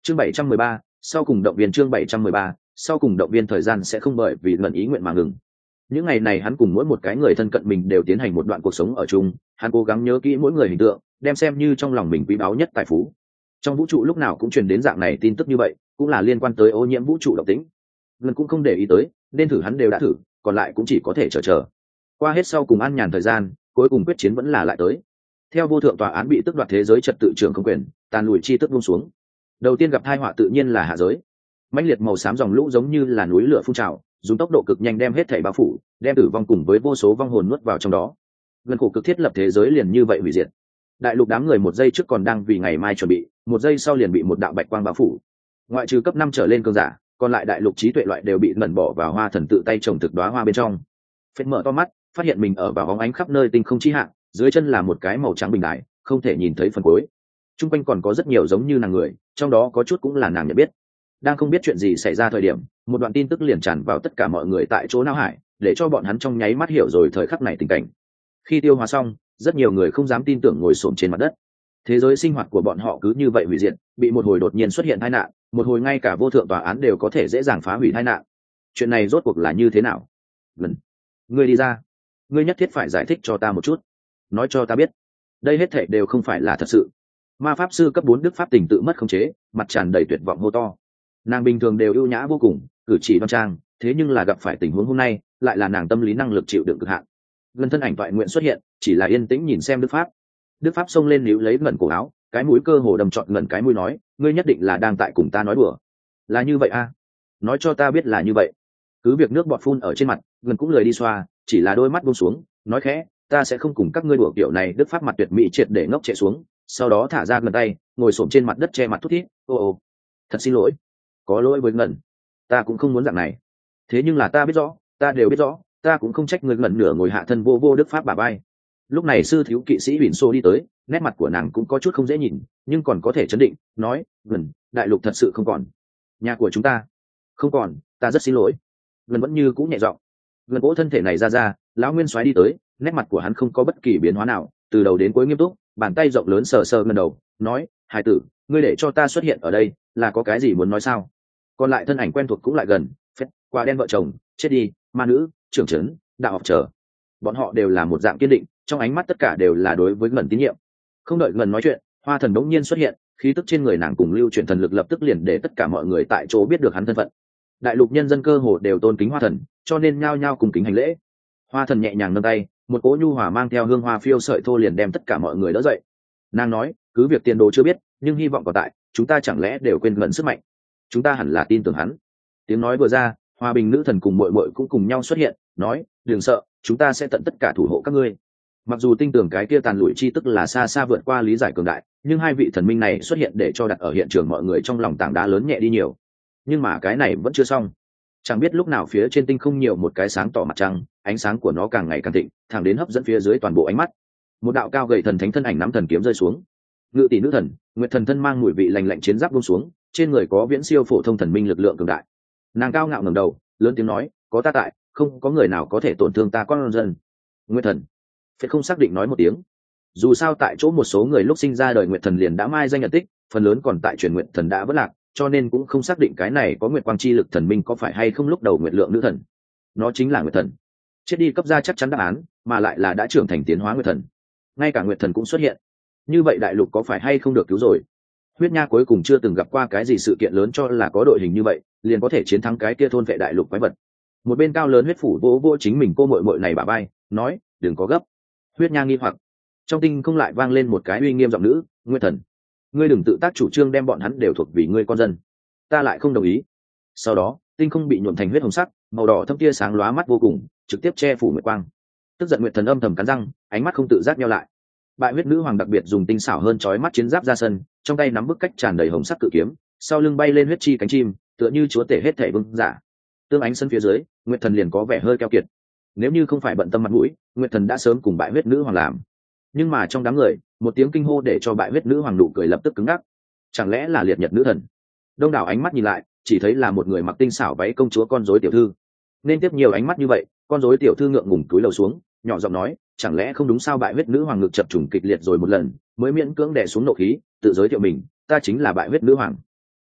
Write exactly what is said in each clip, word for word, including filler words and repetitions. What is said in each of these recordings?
chương bảy trăm mười ba, sau cùng động viên chương bảy trăm mười ba, sau cùng động viên thời gian sẽ không bởi vì ngẩn ý nguyện mà ngừng. Những ngày này hắn cùng mỗi một cái người thân cận mình đều tiến hành một đoạn cuộc sống ở chung, hắn cố gắng nhớ kỹ mỗi người hình tượng, đem xem như trong lòng mình quý báu nhất tài phú. Trong vũ trụ lúc nào cũng truyền đến dạng này tin tức như vậy, cũng là liên quan tới ô nhiễm vũ trụ độc tính. Gần cũng không để ý tới, nên thử hắn đều đã thử, còn lại cũng chỉ có thể chờ chờ. Qua hết sau cùng an nhàn thời gian, cuối cùng quyết chiến vẫn là lại tới. Theo vô thượng tòa án bị tước đoạt thế giới trật tự trưởng không quyền, tàn lùi chi tức buông xuống. Đầu tiên gặp tai họa tự nhiên là hạ giới. Mãnh liệt màu xám dòng lũ giống như là núi lửa phun trào, dùng tốc độ cực nhanh đem hết thảy bao phủ, đem tử vong cùng với vô số vong hồn nuốt vào trong đó. Gần khổ cực thiết lập thế giới liền như vậy hủy diệt. Đại lục đám người một giây trước còn đang vì ngày mai chuẩn bị, một giây sau liền bị một đạo bạch quang bao phủ. Ngoại trừ cấp năm trở lên cường giả, còn lại đại lục trí tuệ loại đều bị ngẩn bỏ vào hoa thần tự tay trồng thực đóa hoa bên trong. Phết mở to mắt, phát hiện mình ở vào bóng ánh khắp nơi tinh không chi hạng, dưới chân là một cái màu trắng bình đại, không thể nhìn thấy phần cuối. Trung quanh còn có rất nhiều giống như nàng người, trong đó có chút cũng là nàng nhận biết. Đang không biết chuyện gì xảy ra thời điểm, một đoạn tin tức liền tràn vào tất cả mọi người tại chỗ não hải, để cho bọn hắn trong nháy mắt hiểu rồi thời khắc này tình cảnh. Khi tiêu hóa xong, rất nhiều người không dám tin tưởng ngồi xổm trên mặt đất. Thế giới sinh hoạt của bọn họ cứ như vậy hủy diệt, bị một hồi đột nhiên xuất hiện tai nạn, một hồi ngay cả vô thượng tòa án đều có thể dễ dàng phá hủy tai nạn. Chuyện này rốt cuộc là như thế nào? Lần, ngươi đi ra, ngươi nhất thiết phải giải thích cho ta một chút, nói cho ta biết, đây hết thảy đều không phải là thật sự. Ma pháp sư cấp bốn đức pháp tình tự mất khống chế, mặt tràn đầy tuyệt vọng hô to. Nàng bình thường đều ưu nhã vô cùng, cử chỉ đoan trang, thế nhưng là gặp phải tình huống hôm nay, lại là nàng tâm lý năng lực chịu đựng cực hạn. Gần thân ảnh toại nguyện xuất hiện, chỉ là yên tĩnh nhìn xem đức pháp. Đức pháp xông lên níu lấy ngẩn cổ áo, cái mũi cơ hồ đầm trọn ngẩn cái mũi nói, ngươi nhất định là đang tại cùng ta nói đùa. Là như vậy a? À? Nói cho ta biết là như vậy. Cứ việc nước bọt phun ở trên mặt, gần cũng lười đi xoa, chỉ là đôi mắt buông xuống, nói khẽ, ta sẽ không cùng các ngươi đùa kiểu này. Đức pháp mặt tuyệt mỹ triệt để ngốc trệ xuống, sau đó thả ra gần tay, ngồi xổm trên mặt đất che mặt thút thít, ô ô, thật xin lỗi, có lỗi với ngẩn, ta cũng không muốn dạng này. Thế nhưng là ta biết rõ, ta đều biết rõ, ta cũng không trách người ngẩn nửa ngồi hạ thân vô vô đức pháp bà bay. Lúc này sư thiếu kỵ sĩ Huỳnh Xô đi tới, nét mặt của nàng cũng có chút không dễ nhìn, nhưng còn có thể chấn định, nói, gần, đại lục thật sự không còn, nhà của chúng ta không còn, ta rất xin lỗi. Gần vẫn như cũng nhẹ giọng. Gần vỗ thân thể này ra ra, lão nguyên soái đi tới, nét mặt của hắn không có bất kỳ biến hóa nào, từ đầu đến cuối nghiêm túc, bàn tay rộng lớn sờ sờ ngân đầu, nói, hài tử, ngươi để cho ta xuất hiện ở đây, là có cái gì muốn nói sao? Còn lại thân ảnh quen thuộc cũng lại gần, phết, quả đen vợ chồng, chết đi, ma nữ, trưởng trấn, đạo học trở. Bọn họ đều là một dạng kiên định, trong ánh mắt tất cả đều là đối với ngân tín nhiệm. Không đợi ngân nói chuyện, hoa thần đống nhiên xuất hiện, khí tức trên người nàng cùng lưu chuyển thần lực lập tức liền để tất cả mọi người tại chỗ biết được hắn thân phận. Đại lục nhân dân cơ hồ đều tôn kính hoa thần, cho nên nhao nhao cùng kính hành lễ. Hoa thần nhẹ nhàng nâng tay, một cỗ nhu hòa mang theo hương hoa phiêu sợi thô liền đem tất cả mọi người đỡ dậy. Nàng nói, cứ việc tiền đồ chưa biết, nhưng hy vọng còn tại, chúng ta chẳng lẽ đều quên ngẩn sức mạnh? Chúng ta hẳn là tin tưởng hắn. Tiếng nói vừa ra, hòa bình nữ thần cùng muội muội cũng cùng nhau xuất hiện, nói, đừng sợ, chúng ta sẽ tận tất cả thủ hộ các ngươi. Mặc dù tin tưởng cái kia tàn lụi chi tức là xa xa vượt qua lý giải cường đại, nhưng hai vị thần minh này xuất hiện để cho đặt ở hiện trường mọi người trong lòng tảng đá lớn nhẹ đi nhiều. Nhưng mà cái này vẫn chưa xong. Chẳng biết lúc nào phía trên tinh không nhiều một cái sáng tỏ mặt trăng, ánh sáng của nó càng ngày càng thịnh, thẳng đến hấp dẫn phía dưới toàn bộ ánh mắt. Một đạo cao gầy thần thánh thân ảnh nắm thần kiếm rơi xuống. Ngự tỷ nữ thần, nguyệt thần thân mang mùi vị lành lạnh chiến giáp buông xuống, trên người có viễn siêu phổ thông thần minh lực lượng cường đại. Nàng cao ngạo ngẩng đầu, lớn tiếng nói, có ta tại, không có người nào có thể tổn thương ta con dân. Nguyệt thần, phải không xác định nói một tiếng. Dù sao tại chỗ một số người lúc sinh ra đời nguyệt thần liền đã mai danh nhận tích, phần lớn còn tại truyền nguyệt thần đã vất lạc, cho nên cũng không xác định cái này có nguyệt quang chi lực thần minh có phải hay không lúc đầu nguyệt lượng nữ thần. Nó chính là nguyệt thần. Chết đi cấp ra chắc chắn đáp án, mà lại là đã trưởng thành tiến hóa nguyệt thần. Ngay cả nguyệt thần cũng xuất hiện. Như vậy đại lục có phải hay không được cứu rồi? Huyết Nha cuối cùng chưa từng gặp qua cái gì sự kiện lớn cho là có đội hình như vậy, liền có thể chiến thắng cái kia thôn vệ đại lục quái vật. Một bên cao lớn huyết phủ vỗ vỗ chính mình cô muội muội này bả vai, nói, đừng có gấp. Huyết Nha nghi hoặc. Trong tinh không lại vang lên một cái uy nghiêm giọng nữ, Nguyệt thần, ngươi đừng tự tác chủ trương đem bọn hắn đều thuộc vì ngươi con dân. Ta lại không đồng ý. Sau đó, tinh không bị nhuộm thành huyết hồng sắc, màu đỏ thâm tia sáng lóa mắt vô cùng, trực tiếp che phủ nguyệt quang. Tức giận Nguyệt thần âm thầm cắn răng, ánh mắt không tự giác nheo lại. Bại huyết nữ hoàng đặc biệt dùng tinh xảo hơn chói mắt chiến giáp ra sân, trong tay nắm bức cách tràn đầy hồng sắc cự kiếm, sau lưng bay lên huyết chi cánh chim, tựa như chúa tể hết thể vương giả. Tương ánh sân phía dưới, Nguyệt thần liền có vẻ hơi keo kiệt. Nếu như không phải bận tâm mặt mũi, Nguyệt thần đã sớm cùng bại huyết nữ hoàng làm. Nhưng mà trong đám người, một tiếng kinh hô để cho bại huyết nữ hoàng nụ cười lập tức cứng ngắc. Chẳng lẽ là liệt nhật nữ thần? Đông đảo ánh mắt nhìn lại, chỉ thấy là một người mặc tinh xảo váy công chúa con rối tiểu thư. Nên tiếp nhiều ánh mắt như vậy, con rối tiểu thư ngượng ngùng cúi đầu xuống, nhỏ giọng nói, chẳng lẽ không đúng sao? Bại huyết nữ hoàng ngực chập trùng kịch liệt rồi một lần, mới miễn cưỡng đè xuống nộ khí, tự giới thiệu mình, ta chính là bại huyết nữ hoàng.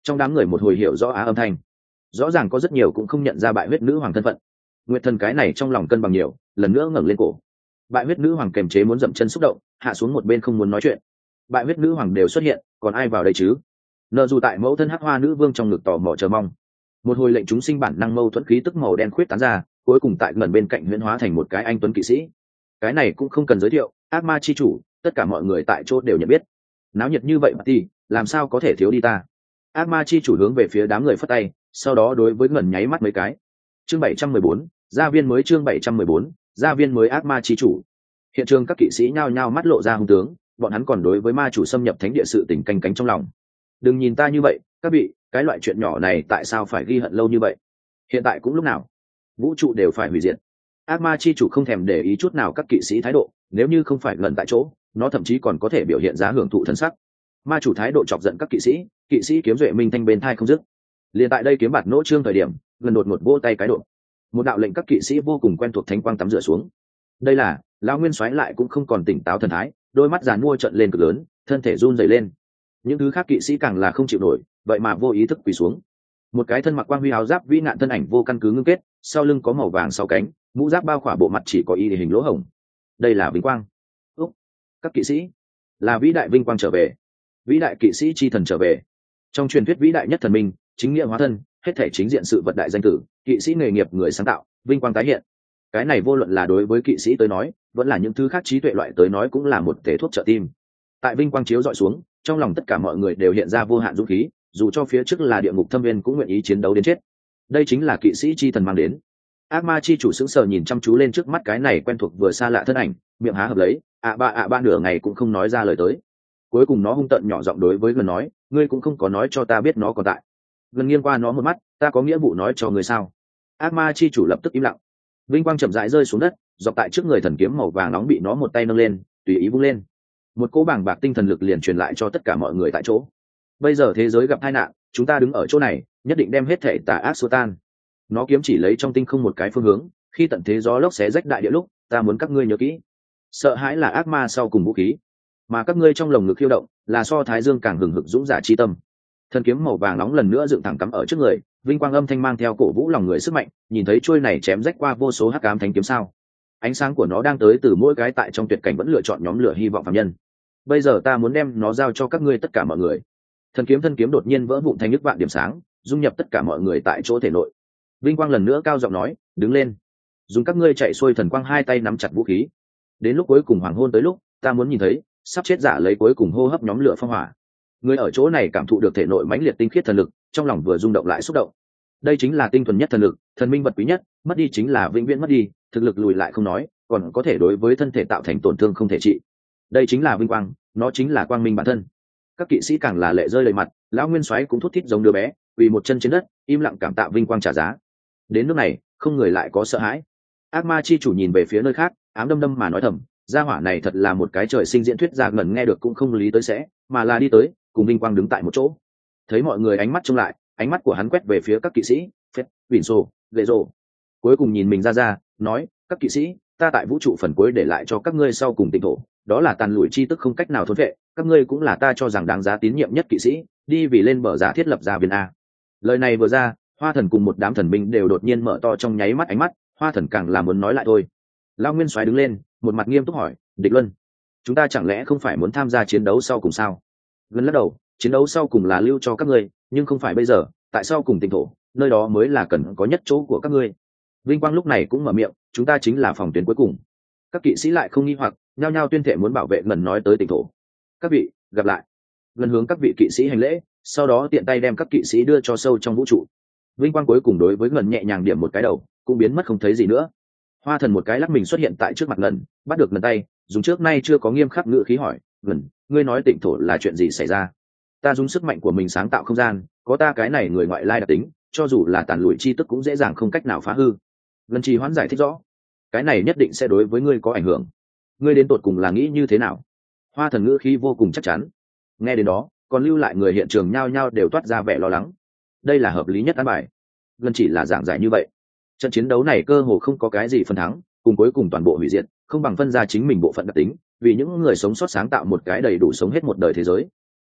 Trong đám người một hồi hiểu rõ á âm thanh, rõ ràng có rất nhiều cũng không nhận ra bại huyết nữ hoàng thân phận. Nguyệt thần cái này trong lòng cân bằng nhiều, lần nữa ngẩng lên cổ. Bại huyết nữ hoàng kềm chế muốn dậm chân xúc động, hạ xuống một bên không muốn nói chuyện. Bại huyết nữ hoàng đều xuất hiện, còn ai vào đây chứ? Nợ dù tại mẫu thân hắc hoa nữ vương trong ngực tò mò chờ mong. Một hồi lệnh chúng sinh bản năng mâu thuẫn khí tức màu đen khuyết tán ra, cuối cùng tại ngẩn bên cạnh huyễn hóa thành một cái anh tuấn kỵ sĩ. Cái này cũng không cần giới thiệu, ác ma chi chủ, tất cả mọi người tại chỗ đều nhận biết. Náo nhiệt như vậy mà thì làm sao có thể thiếu đi ta? Ác ma chi chủ hướng về phía đám người phất tay, sau đó đối với ngẩn nháy mắt mấy cái. Chương bảy trăm mười bốn, gia viên mới. Chương bảy trăm mười bốn, gia viên mới. Ác ma chi chủ. Hiện trường các kỵ sĩ nhao nhao mắt lộ ra hung tướng, bọn hắn còn đối với ma chủ xâm nhập thánh địa sự tình canh cánh trong lòng. Đừng nhìn ta như vậy, các vị, cái loại chuyện nhỏ này tại sao phải ghi hận lâu như vậy? Hiện tại cũng lúc nào vũ trụ đều phải hủy diệt. Ác ma chi chủ không thèm để ý chút nào các kỵ sĩ thái độ, nếu như không phải ngẩn tại chỗ, nó thậm chí còn có thể biểu hiện ra hưởng thụ thân sắc. Ma chủ thái độ chọc giận các kỵ sĩ, kỵ sĩ kiếm duệ minh thanh bên thai không dứt. Liền tại đây kiếm bạt nỗ trương thời điểm, gần đột một vỗ tay cái độ, một đạo lệnh các kỵ sĩ vô cùng quen thuộc thánh quang tắm rửa xuống. Đây là lão nguyên soái lại cũng không còn tỉnh táo thần thái, đôi mắt giàn mua trợn lên cực lớn, thân thể run rẩy lên. Những thứ khác kỵ sĩ càng là không chịu nổi, vậy mà vô ý thức quỳ xuống. Một cái thân mặc quang huy áo giáp vĩ nạn thân ảnh vô căn cứ ngưng kết, sau lưng có màu vàng sau cánh, mũ giáp bao khỏa bộ mặt chỉ có y hình lỗ hổng. Đây là vinh quang. Úc, các kỵ sĩ, là vĩ đại vinh quang trở về, vĩ đại kỵ sĩ chi thần trở về. Trong truyền thuyết vĩ đại nhất thần minh, chính nghĩa hóa thân, hết thể chính diện sự vật đại danh tử, kỵ sĩ nghề nghiệp người sáng tạo, vinh quang tái hiện. Cái này vô luận là đối với kỵ sĩ tới nói, vẫn là những thứ khác trí tuệ loại tới nói cũng là một thể thuốc trợ tim. Tại vinh quang chiếu dọi xuống, trong lòng tất cả mọi người đều hiện ra vô hạn dũng khí, dù cho phía trước là địa ngục thâm viên cũng nguyện ý chiến đấu đến chết. Đây chính là kỵ sĩ chi thần mang đến. Ác ma chi chủ sững sờ nhìn chăm chú lên trước mắt cái này quen thuộc vừa xa lạ thân ảnh, miệng há hợp lấy, ạ ba ạ ba nửa ngày cũng không nói ra lời tới. Cuối cùng nó hung tợn nhỏ giọng đối với gần nói, ngươi cũng không có nói cho ta biết nó còn tại. Gần nghiêng qua nó một mắt, ta có nghĩa vụ nói cho ngươi sao? Ác ma chi chủ lập tức im lặng. Vinh quang chậm rãi rơi xuống đất, dọc tại trước người thần kiếm màu vàng nóng bị nó một tay nâng lên, tùy ý vung lên. Một cỗ bàng bạc tinh thần lực liền truyền lại cho tất cả mọi người tại chỗ. Bây giờ thế giới gặp tai nạn, chúng ta đứng ở chỗ này, nhất định đem hết thể tà ác xua tan. Nó kiếm chỉ lấy trong tinh không một cái phương hướng, khi tận thế gió lốc xé rách đại địa lúc, ta muốn các ngươi nhớ kỹ, sợ hãi là ác ma sau cùng vũ khí, mà các ngươi trong lồng ngực khiêu động là so thái dương càng hừng hực dũng giả chi tâm. Thần kiếm màu vàng nóng lần nữa dựng thẳng cắm ở trước người, vinh quang âm thanh mang theo cổ vũ lòng người sức mạnh, nhìn thấy chuôi này chém rách qua vô số hắc ám thánh kiếm sao? Ánh sáng của nó đang tới từ mỗi cái tại trong tuyệt cảnh vẫn lựa chọn nhóm lửa hy vọng phàm nhân. Bây giờ ta muốn đem nó giao cho các ngươi tất cả mọi người. Thần kiếm thân kiếm đột nhiên vỡ vụn thành nước vạn điểm sáng, dung nhập tất cả mọi người tại chỗ thể nội. Vinh quang lần nữa cao giọng nói, đứng lên, dùng các ngươi chạy xuôi thần quang hai tay nắm chặt vũ khí. Đến lúc cuối cùng hoàng hôn tới lúc, ta muốn nhìn thấy sắp chết giả lấy cuối cùng hô hấp nhóm lửa phong hỏa. Người ở chỗ này cảm thụ được thể nội mãnh liệt tinh khiết thần lực, trong lòng vừa rung động lại xúc động. Đây chính là tinh thuần nhất thần lực, thần minh vật quý nhất, mất đi chính là vĩnh viễn mất đi, thực lực lùi lại không nói, còn có thể đối với thân thể tạo thành tổn thương không thể trị. Đây chính là vinh quang, nó chính là quang minh bản thân. Các kỵ sĩ càng là lệ rơi đầy mặt, lão nguyên soái cũng thút thít giống đứa bé, quỳ một chân trên đất, im lặng cảm tạ vinh quang trả giá. Đến nước này, không người lại có sợ hãi. Ác ma chi chủ nhìn về phía nơi khác, ám đâm đâm mà nói thầm, gia hỏa này thật là một cái trời sinh diễn thuyết giả ngẩn nghe được cũng không lý tới sẽ, mà là đi tới, cùng vinh quang đứng tại một chỗ. Thấy mọi người ánh mắt trông lại, ánh mắt của hắn quét về phía các kỵ sĩ, phết, vỉn sổ, lệ rồ. Cuối cùng nhìn mình ra ra, nói, các kỵ sĩ, ta tại vũ trụ phần cuối để lại cho các ngươi sau cùng tịnh thổ, đó là tàn lùi chi tức không cách nào thốn vệ, các ngươi cũng là ta cho rằng đáng giá tín nhiệm nhất kỵ sĩ, đi vì lên bờ giả thiết lập gia viên a. Lời này vừa ra, Hoa Thần cùng một đám thần binh đều đột nhiên mở to trong nháy mắt ánh mắt, Hoa Thần càng là muốn nói lại thôi. Lão Nguyên Soái đứng lên, một mặt nghiêm túc hỏi, Địch Luân, chúng ta chẳng lẽ không phải muốn tham gia chiến đấu sau cùng sao? Gần lắc đầu, chiến đấu sau cùng là lưu cho các ngươi, nhưng không phải bây giờ, tại sao cùng tỉnh thổ, nơi đó mới là cần có nhất chỗ của các ngươi. Vinh Quang lúc này cũng mở miệng, chúng ta chính là phòng tuyến cuối cùng. Các kỵ sĩ lại không nghi hoặc, nhao nhao tuyên thệ muốn bảo vệ Ngân nói tới tỉnh thổ. Các vị, gặp lại. Ngân hướng các vị kỵ sĩ hành lễ, sau đó tiện tay đem các kỵ sĩ đưa cho sâu trong vũ trụ. Vinh Quang cuối cùng đối với Ngân nhẹ nhàng điểm một cái đầu, cũng biến mất không thấy gì nữa. Hoa Thần một cái lắc mình xuất hiện tại trước mặt Ngân, bắt được Ngân tay, dùng trước nay chưa có nghiêm khắc ngữ khí hỏi, Ngân, ngươi nói tỉnh thổ là chuyện gì xảy ra? Ta dùng sức mạnh của mình sáng tạo không gian, có ta cái này người ngoại lai đặc tính, cho dù là tàn lùi chi tức cũng dễ dàng không cách nào phá hư. Ngân trì hoãn giải thích rõ, cái này nhất định sẽ đối với ngươi có ảnh hưởng. Ngươi đến tột cùng là nghĩ như thế nào? Hoa Thần ngữ khí vô cùng chắc chắn. Nghe đến đó, còn lưu lại người hiện trường nhao nhao đều toát ra vẻ lo lắng. Đây là hợp lý nhất án bài. Ngân chỉ là giảng giải như vậy. Trận chiến đấu này cơ hồ không có cái gì phần thắng, cùng cuối cùng toàn bộ hủy diệt, không bằng phân ra chính mình bộ phận đặc tính, vì những người sống sót sáng tạo một cái đầy đủ sống hết một đời thế giới.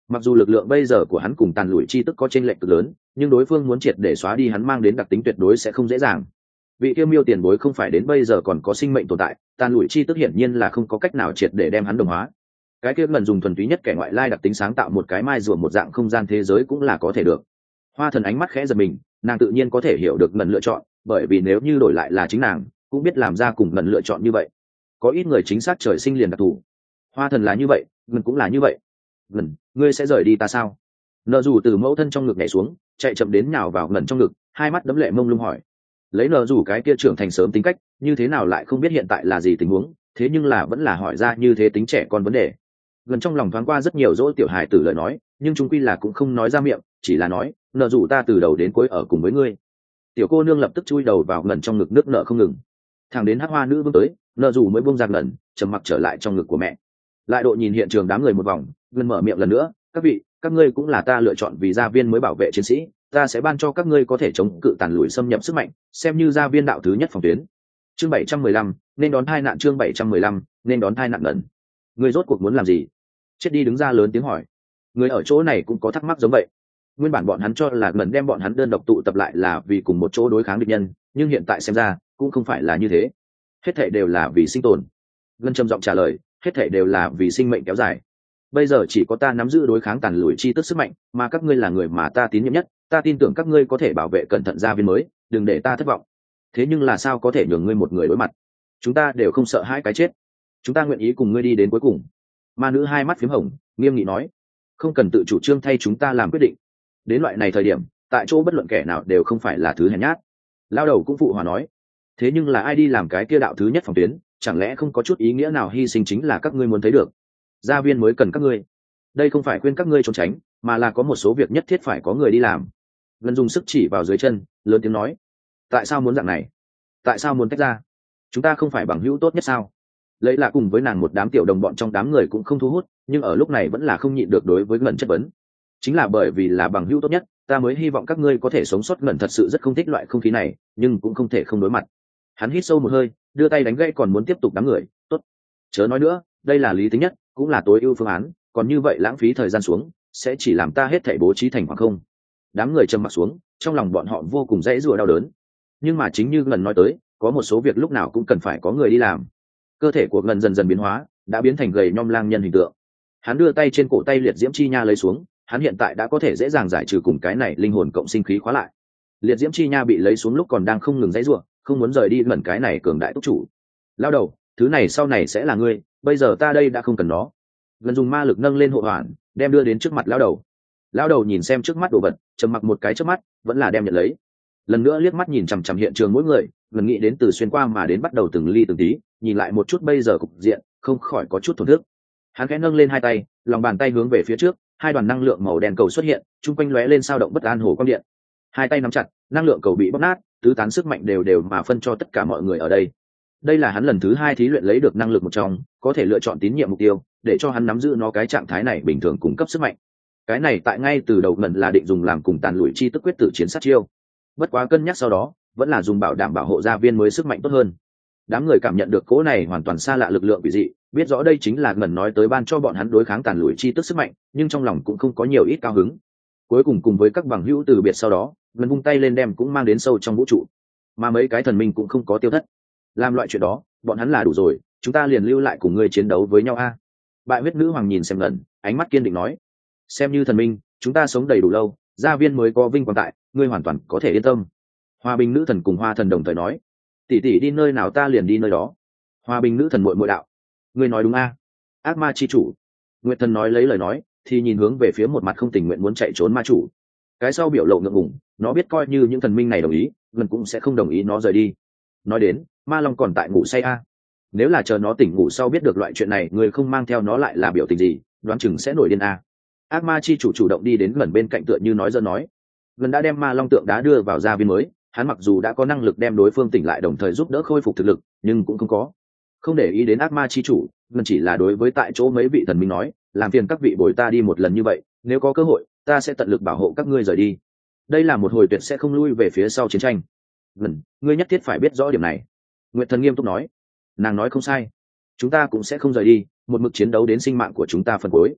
Mặc dù lực lượng bây giờ của hắn cùng tàn lùi chi tức có chênh lệch cực lớn, nhưng đối phương muốn triệt để xóa đi hắn mang đến đặc tính tuyệt đối sẽ không dễ dàng. Vị tiêu miêu tiền bối không phải đến bây giờ còn có sinh mệnh tồn tại, tàn lùi chi tức hiển nhiên là không có cách nào triệt để đem hắn đồng hóa. Cái kia lần dùng thuần túy nhất kẻ ngoại lai đặc tính sáng tạo một cái mai rùa một dạng không gian thế giới cũng là có thể được. Hoa Thần ánh mắt khẽ giật mình, nàng tự nhiên có thể hiểu được lần lựa chọn, bởi vì nếu như đổi lại là chính nàng cũng biết làm ra cùng lần lựa chọn như vậy. Có ít người chính xác trời sinh liền đặc thù. Hoa Thần là như vậy, lần cũng là như vậy. Lần, ngươi sẽ rời đi ta sao? Nợ dù từ mẫu thân trong ngực nhảy xuống, chạy chậm đến nhào vào lần trong ngực, hai mắt đấm lệ mông lung hỏi. Lấy nợ dù cái kia trưởng thành sớm tính cách, như thế nào lại không biết hiện tại là gì tình huống, thế nhưng là vẫn là hỏi ra như thế tính trẻ con vấn đề. Gần trong lòng thoáng qua rất nhiều dỗ tiểu hài tử lời nói, nhưng chúng quy là cũng không nói ra miệng, chỉ là nói, nợ dù ta từ đầu đến cuối ở cùng với ngươi. Tiểu cô nương lập tức chui đầu vào lần trong ngực nước nợ không ngừng. Thằng đến hắc hoa nữ bước tới, nợ dù mới buông ra lần, trầm mặc trở lại trong ngực của mẹ. Lại độ nhìn hiện trường đám người một vòng, gần mở miệng lần nữa, các vị, các ngươi cũng là ta lựa chọn vì gia viên mới bảo vệ chiến sĩ, ta sẽ ban cho các ngươi có thể chống cự tàn lùi xâm nhập sức mạnh, xem như gia viên đạo thứ nhất phòng tuyến. Chương bảy trăm mười lăm, nên đón tai nạn. Chương bảy trăm mười lăm, nên đón tai nạn lần. Ngươi rốt cuộc muốn làm gì? Chết đi đứng ra lớn tiếng hỏi. Người ở chỗ này cũng có thắc mắc giống vậy. Nguyên bản bọn hắn cho là lần đem bọn hắn đơn độc tụ tập lại là vì cùng một chỗ đối kháng địch nhân, nhưng hiện tại xem ra cũng không phải là như thế. Hết thảy đều là vì sinh tồn. Ngân trầm giọng trả lời, hết thảy đều là vì sinh mệnh kéo dài. Bây giờ chỉ có ta nắm giữ đối kháng tàn lùi chi tức sức mạnh, mà các ngươi là người mà ta tín nhiệm nhất, ta tin tưởng các ngươi có thể bảo vệ cẩn thận gia viên mới, đừng để ta thất vọng. Thế nhưng là sao có thể nhường ngươi một người đối mặt? Chúng ta đều không sợ hãi cái chết, chúng ta nguyện ý cùng ngươi đi đến cuối cùng. Ma nữ hai mắt phím hồng, nghiêm nghị nói, không cần tự chủ trương thay chúng ta làm quyết định. Đến loại này thời điểm, tại chỗ bất luận kẻ nào đều không phải là thứ hèn nhát. Lao đầu cũng phụ hòa nói, thế nhưng là ai đi làm cái kia đạo thứ nhất phòng tuyến, chẳng lẽ không có chút ý nghĩa nào hy sinh chính là các ngươi muốn thấy được? Gia viên mới cần các ngươi. Đây không phải khuyên các ngươi trốn tránh, mà là có một số việc nhất thiết phải có người đi làm. Ngân dùng sức chỉ vào dưới chân, lớn tiếng nói, tại sao muốn dạng này? Tại sao muốn tách ra? Chúng ta không phải bằng hữu tốt nhất sao? Lấy là cùng với nàng một đám tiểu đồng bọn trong đám người cũng không thu hút, nhưng ở lúc này vẫn là không nhịn được đối với Ngân chất vấn. Chính là bởi vì là bằng hữu tốt nhất, ta mới hy vọng các ngươi có thể sống sót. Ngân thật sự rất không thích loại không khí này, nhưng cũng không thể không đối mặt. Hắn hít sâu một hơi, đưa tay đánh gãy còn muốn tiếp tục đám người. Tốt, chớ nói nữa, đây là lý tính nhất, cũng là tối ưu phương án, còn như vậy lãng phí thời gian xuống sẽ chỉ làm ta hết thảy bố trí thành khoảng không. Đám người trầm mặc xuống, trong lòng bọn họ vô cùng dãy rủa đau đớn, nhưng mà chính như Ngân nói tới, có một số việc lúc nào cũng cần phải có người đi làm. Cơ thể của Ngân dần dần biến hóa, đã biến thành gầy nhom lang nhân hình tượng. Hắn đưa tay trên cổ tay liệt diễm chi nha lấy xuống, hắn hiện tại đã có thể dễ dàng giải trừ cùng cái này linh hồn cộng sinh khí khóa lại. Liệt diễm chi nha bị lấy xuống lúc còn đang không ngừng dãy rủa, không muốn rời đi Ngân cái này cường đại túc chủ. Lao đầu, thứ này sau này sẽ là ngươi, bây giờ ta đây đã không cần nó. Ngân dùng ma lực nâng lên hộ hoàn, đem đưa đến trước mặt lão đầu. Lão đầu nhìn xem trước mắt đồ vật, trầm mặc một cái trước mắt, vẫn là đem nhận lấy. Lần nữa liếc mắt nhìn chằm chằm hiện trường mỗi người, Ngân nghĩ đến từ xuyên qua mà đến bắt đầu từng ly từng tí, nhìn lại một chút bây giờ cục diện, không khỏi có chút thổn thức. Hắn khẽ nâng lên hai tay, lòng bàn tay hướng về phía trước, hai đoàn năng lượng màu đen cầu xuất hiện, chung quanh lóe lên sao động bất an hồ quang điện. Hai tay nắm chặt, năng lượng cầu bị bóp nát, tứ tán sức mạnh đều đều mà phân cho tất cả mọi người ở đây. Đây là hắn lần thứ hai thí luyện lấy được năng lực một trong, có thể lựa chọn tín nhiệm mục tiêu, để cho hắn nắm giữ nó cái trạng thái này bình thường cung cấp sức mạnh. Cái này tại ngay từ đầu Ngân là định dùng làm cùng tàn lùi chi tức quyết tử chiến sát chiêu. Bất quá cân nhắc sau đó, vẫn là dùng bảo đảm bảo hộ gia viên mới sức mạnh tốt hơn. Đám người cảm nhận được cỗ này hoàn toàn xa lạ lực lượng quỷ dị, biết rõ đây chính là Ngân nói tới ban cho bọn hắn đối kháng tàn lùi chi tức sức mạnh, nhưng trong lòng cũng không có nhiều ít cao hứng. Cuối cùng cùng với các bằng hữu từ biệt sau đó, Ngân vung tay lên đem cũng mang đến sâu trong vũ trụ, mà mấy cái thần minh cũng không có tiêu thất. Làm loại chuyện đó, bọn hắn là đủ rồi, chúng ta liền lưu lại cùng ngươi chiến đấu với nhau a. Bại huyết nữ hoàng nhìn xem Ngân, ánh mắt kiên định nói, xem như thần minh, chúng ta sống đầy đủ lâu, gia viên mới có vinh quang tại, ngươi hoàn toàn có thể yên tâm. Hòa bình nữ thần cùng hoa thần đồng thời nói, tỷ tỷ đi nơi nào ta liền đi nơi đó. Hòa bình nữ thần muội muội đạo, ngươi nói đúng a. Ác ma chi chủ, nguyệt thần nói lấy lời nói, thì nhìn hướng về phía một mặt không tình nguyện muốn chạy trốn ma chủ. Cái sau biểu lộ ngượng ngùng, nó biết coi như những thần minh này đồng ý, Ngân cũng sẽ không đồng ý nó rời đi. Nói đến, ma long còn tại ngủ say a. Nếu là chờ nó tỉnh ngủ sau biết được loại chuyện này, người không mang theo nó lại là biểu tình gì, đoán chừng sẽ nổi điên a. Ác ma chi chủ chủ động đi đến Ngân bên cạnh tựa như nói giỡn nói, Ngân đã đem ma long tượng đá đưa vào gia viên mới, hắn mặc dù đã có năng lực đem đối phương tỉnh lại đồng thời giúp đỡ khôi phục thực lực, nhưng cũng không có không để ý đến ác ma chi chủ. Ngân chỉ là đối với tại chỗ mấy vị thần minh nói, làm phiền các vị bồi ta đi một lần như vậy, nếu có cơ hội ta sẽ tận lực bảo hộ các ngươi rời đi. Đây là một hồi tuyệt sẽ không lui về phía sau chiến tranh. Ngân, ngươi nhất thiết phải biết rõ điểm này. Nguyệt thần nghiêm túc nói. Nàng nói không sai, chúng ta cũng sẽ không rời đi, một mực chiến đấu đến sinh mạng của chúng ta phần cuối.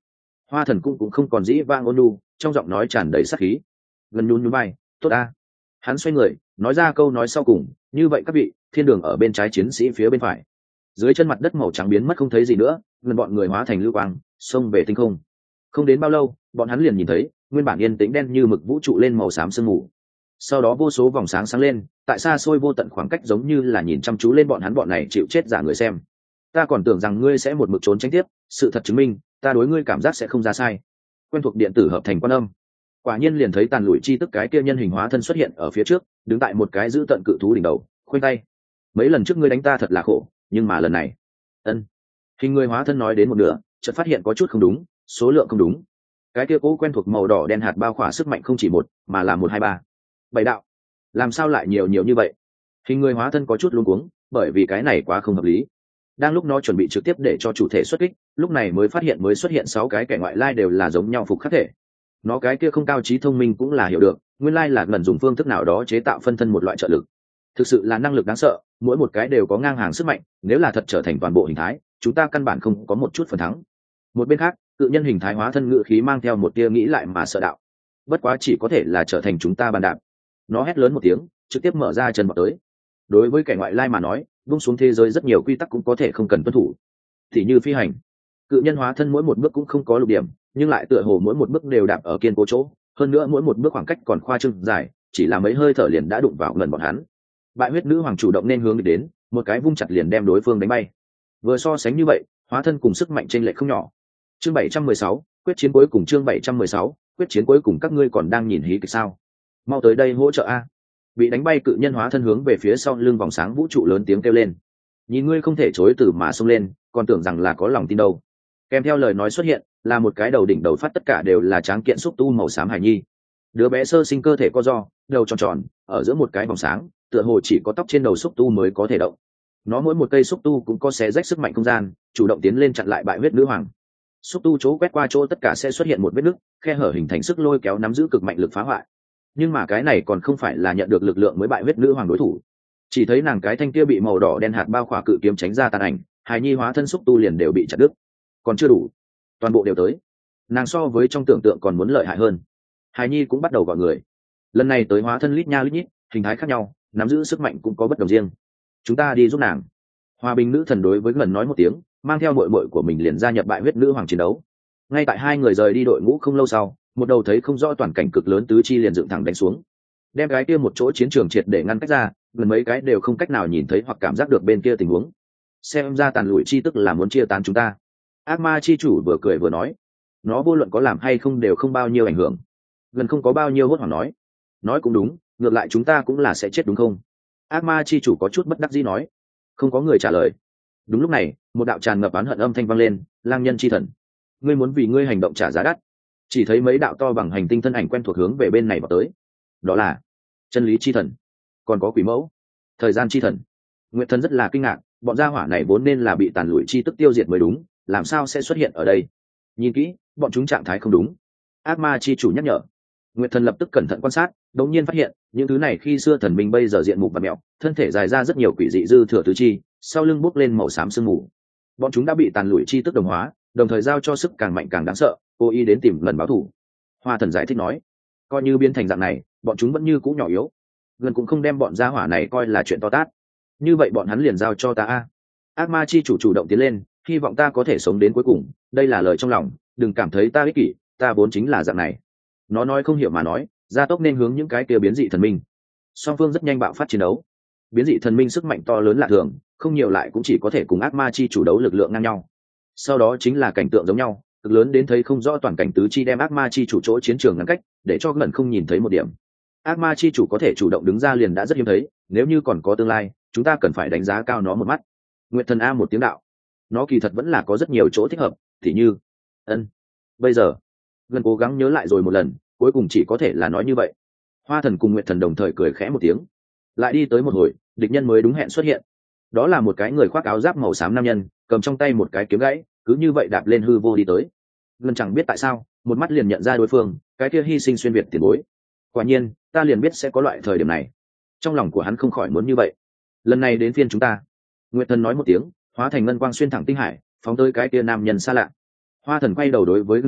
Hoa thần cũng cũng không còn dĩ vang ôn nhu, trong giọng nói tràn đầy sát khí. Gần nhún nhún vai, tốt a. Hắn xoay người nói ra câu nói sau cùng, như vậy các vị, thiên đường ở bên trái, chiến sĩ phía bên phải. Dưới chân mặt đất màu trắng biến mất không thấy gì nữa, gần bọn người hóa thành lưu quang xông về tinh không. Không đến bao lâu, bọn hắn liền nhìn thấy nguyên bản yên tĩnh đen như mực vũ trụ lên màu xám sương mù. Sau đó vô số vòng sáng sáng lên, tại xa xôi vô tận khoảng cách, giống như là nhìn chăm chú lên bọn hắn, bọn này chịu chết giả người xem. Ta còn tưởng rằng ngươi sẽ một mực trốn tránh tiếp, sự thật chứng minh ta đối ngươi cảm giác sẽ không ra sai. Quen thuộc điện tử hợp thành quan âm. Quả nhiên liền thấy tàn lụi chi tức cái kia nhân hình hóa thân xuất hiện ở phía trước, đứng tại một cái giữ tận cự thú đỉnh đầu, khoanh tay. Mấy lần trước ngươi đánh ta thật là khổ, nhưng mà lần này, ân. Hình người hóa thân nói đến một nửa, chợt phát hiện có chút không đúng, số lượng không đúng. Cái kia cố quen thuộc màu đỏ đen hạt bao khỏa sức mạnh không chỉ một, mà là một hai ba bảy đạo. Làm sao lại nhiều nhiều như vậy? Hình người hóa thân có chút luống cuống, bởi vì cái này quá không hợp lý. Đang lúc nó chuẩn bị trực tiếp để cho chủ thể xuất kích, lúc này mới phát hiện mới xuất hiện sáu cái kẻ ngoại lai đều là giống nhau phục khắc thể. Nó cái kia không cao trí thông minh cũng là hiểu được, nguyên lai là ngần dùng phương thức nào đó chế tạo phân thân một loại trợ lực. Thực sự là năng lực đáng sợ, mỗi một cái đều có ngang hàng sức mạnh, nếu là thật trở thành toàn bộ hình thái, chúng ta căn bản không có một chút phần thắng. Một bên khác, cự nhân hình thái hóa thân ngự khí mang theo một tia nghĩ lại mà sợ đạo. Bất quá chỉ có thể là trở thành chúng ta bàn đạp. Nó hét lớn một tiếng, trực tiếp mở ra chân vào tới. Đối với kẻ ngoại lai mà nói, buông xuống thế giới rất nhiều quy tắc cũng có thể không cần tuân thủ, thì như phi hành. Cự nhân hóa thân mỗi một bước cũng không có lục điểm, nhưng lại tựa hồ mỗi một bước đều đạp ở kiên cố chỗ, hơn nữa mỗi một bước khoảng cách còn khoa trương dài, chỉ là mấy hơi thở liền đã đụng vào gần bọn hắn. Bại huyết nữ hoàng chủ động nên hướng đến, một cái vung chặt liền đem đối phương đánh bay. Vừa so sánh như vậy, hóa thân cùng sức mạnh chênh lệch không nhỏ. Chương bảy trăm mười sáu, quyết chiến cuối cùng. Chương bảy trăm mười sáu, quyết chiến cuối cùng. Các ngươi còn đang nhìn hí kịch sao? Mau tới đây hỗ trợ a. Bị đánh bay cự nhân hóa thân hướng về phía sau lưng vòng sáng vũ trụ lớn tiếng kêu lên. Nhìn ngươi không thể chối từ mà xông lên, còn tưởng rằng là có lòng tin đâu. Kèm theo lời nói xuất hiện là một cái đầu đỉnh đầu phát tất cả đều là tráng kiện xúc tu màu xám hải nhi. Đứa bé sơ sinh cơ thể co do, đầu tròn tròn, ở giữa một cái vòng sáng, tựa hồ chỉ có tóc trên đầu xúc tu mới có thể động. Nó mỗi một cây xúc tu cũng có xé rách sức mạnh không gian, chủ động tiến lên chặn lại bại huyết nữ hoàng. Xúc tu chỗ quét qua chỗ tất cả sẽ xuất hiện một vết nứt, khe hở hình thành sức lôi kéo nắm giữ cực mạnh lực phá hoại. Nhưng mà cái này còn không phải là nhận được lực lượng mới bại huyết nữ hoàng đối thủ. Chỉ thấy nàng cái thanh kia bị màu đỏ đen hạt bao khỏa cự kiếm tránh ra tàn ảnh, hài nhi hóa thân xúc tu liền đều bị chặt đứt. Còn chưa đủ, toàn bộ đều tới. Nàng so với trong tưởng tượng còn muốn lợi hại hơn. Hài nhi cũng bắt đầu gọi người. Lần này tới hóa thân lít nha lít nhít, hình thái khác nhau, nắm giữ sức mạnh cũng có bất đồng riêng. Chúng ta đi giúp nàng. Hòa bình nữ thần đối với gần nói một tiếng, mang theo muội muội của mình liền gia nhập bại huyết nữ hoàng chiến đấu. Ngay tại hai người rời đi đội ngũ không lâu sau, một đầu thấy không rõ toàn cảnh cực lớn tứ chi liền dựng thẳng đánh xuống, đem cái kia một chỗ chiến trường triệt để ngăn cách ra, gần mấy cái đều không cách nào nhìn thấy hoặc cảm giác được bên kia tình huống. Xem ra tàn lùi chi tức là muốn chia tán chúng ta. Ác ma chi chủ vừa cười vừa nói, nó vô luận có làm hay không đều không bao nhiêu ảnh hưởng. Gần không có bao nhiêu hốt hoảng nói, nói cũng đúng, ngược lại chúng ta cũng là sẽ chết đúng không? Ác ma chi chủ có chút bất đắc dĩ nói. Không có người trả lời. Đúng lúc này, một đạo tràn ngập oán hận âm thanh vang lên, lang nhân chi thần, ngươi muốn vì ngươi hành động trả giá đắt. Chỉ thấy mấy đạo to bằng hành tinh thân ảnh quen thuộc hướng về bên này vào tới. Đó là chân lý chi thần, còn có quỷ mẫu, thời gian chi thần. Nguyệt thần rất là kinh ngạc, bọn gia hỏa này vốn nên là bị tàn lụi chi tức tiêu diệt mới đúng, làm sao sẽ xuất hiện ở đây? Nhìn kỹ, bọn chúng trạng thái không đúng. Ác ma chi chủ nhắc nhở. Nguyệt thần lập tức cẩn thận quan sát, đột nhiên phát hiện những thứ này khi xưa thần minh bây giờ diện mục và mẹo, thân thể dài ra rất nhiều quỷ dị dư thừa tứ chi, sau lưng bốc lên màu xám sương mù. Bọn chúng đã bị tàn lụi chi tức đồng hóa, đồng thời giao cho sức càng mạnh càng đáng sợ, cố ý đến tìm lần báo thù. Hoa thần giải thích nói, coi như biến thành dạng này, bọn chúng vẫn như cũ nhỏ yếu, gần cũng không đem bọn gia hỏa này coi là chuyện to tát. Như vậy bọn hắn liền giao cho ta a. Ác ma chi chủ chủ động tiến lên, hy vọng ta có thể sống đến cuối cùng, đây là lời trong lòng, đừng cảm thấy ta ích kỷ, ta vốn chính là dạng này. Nó nói không hiểu mà nói, gia tốc nên hướng những cái kia biến dị thần minh. Song phương rất nhanh bạo phát chiến đấu. Biến dị thần minh sức mạnh to lớn lạ thường, không nhiều lại cũng chỉ có thể cùng ác ma chi chủ đấu lực lượng ngang nhau. Sau đó chính là cảnh tượng giống nhau, cực lớn đến thấy không rõ toàn cảnh tứ chi đem ác ma chi chủ chỗ chiến trường ngăn cách, để cho gần không nhìn thấy một điểm. Ác ma chi chủ có thể chủ động đứng ra liền đã rất hiếm thấy, nếu như còn có tương lai, chúng ta cần phải đánh giá cao nó một mắt. Nguyệt thần a một tiếng đạo, nó kỳ thật vẫn là có rất nhiều chỗ thích hợp, thì như ân bây giờ gần cố gắng nhớ lại rồi một lần, cuối cùng chỉ có thể là nói như vậy. Hoa thần cùng Nguyệt thần đồng thời cười khẽ một tiếng. Lại đi tới một hồi, địch nhân mới đúng hẹn xuất hiện. Đó là một cái người khoác áo giáp màu xám nam nhân, cầm trong tay một cái kiếm gãy, cứ như vậy đạp lên hư vô đi tới. Gần chẳng biết tại sao, một mắt liền nhận ra đối phương, cái kia hy sinh xuyên việt tiền bối. Quả nhiên, ta liền biết sẽ có loại thời điểm này. Trong lòng của hắn không khỏi muốn như vậy. Lần này đến phiên chúng ta. Nguyệt thần nói một tiếng, hóa thành ngân quang xuyên thẳng tinh hải, phóng tới cái kia nam nhân xa lạ. Hoa thần quay đầu đối với gần nói,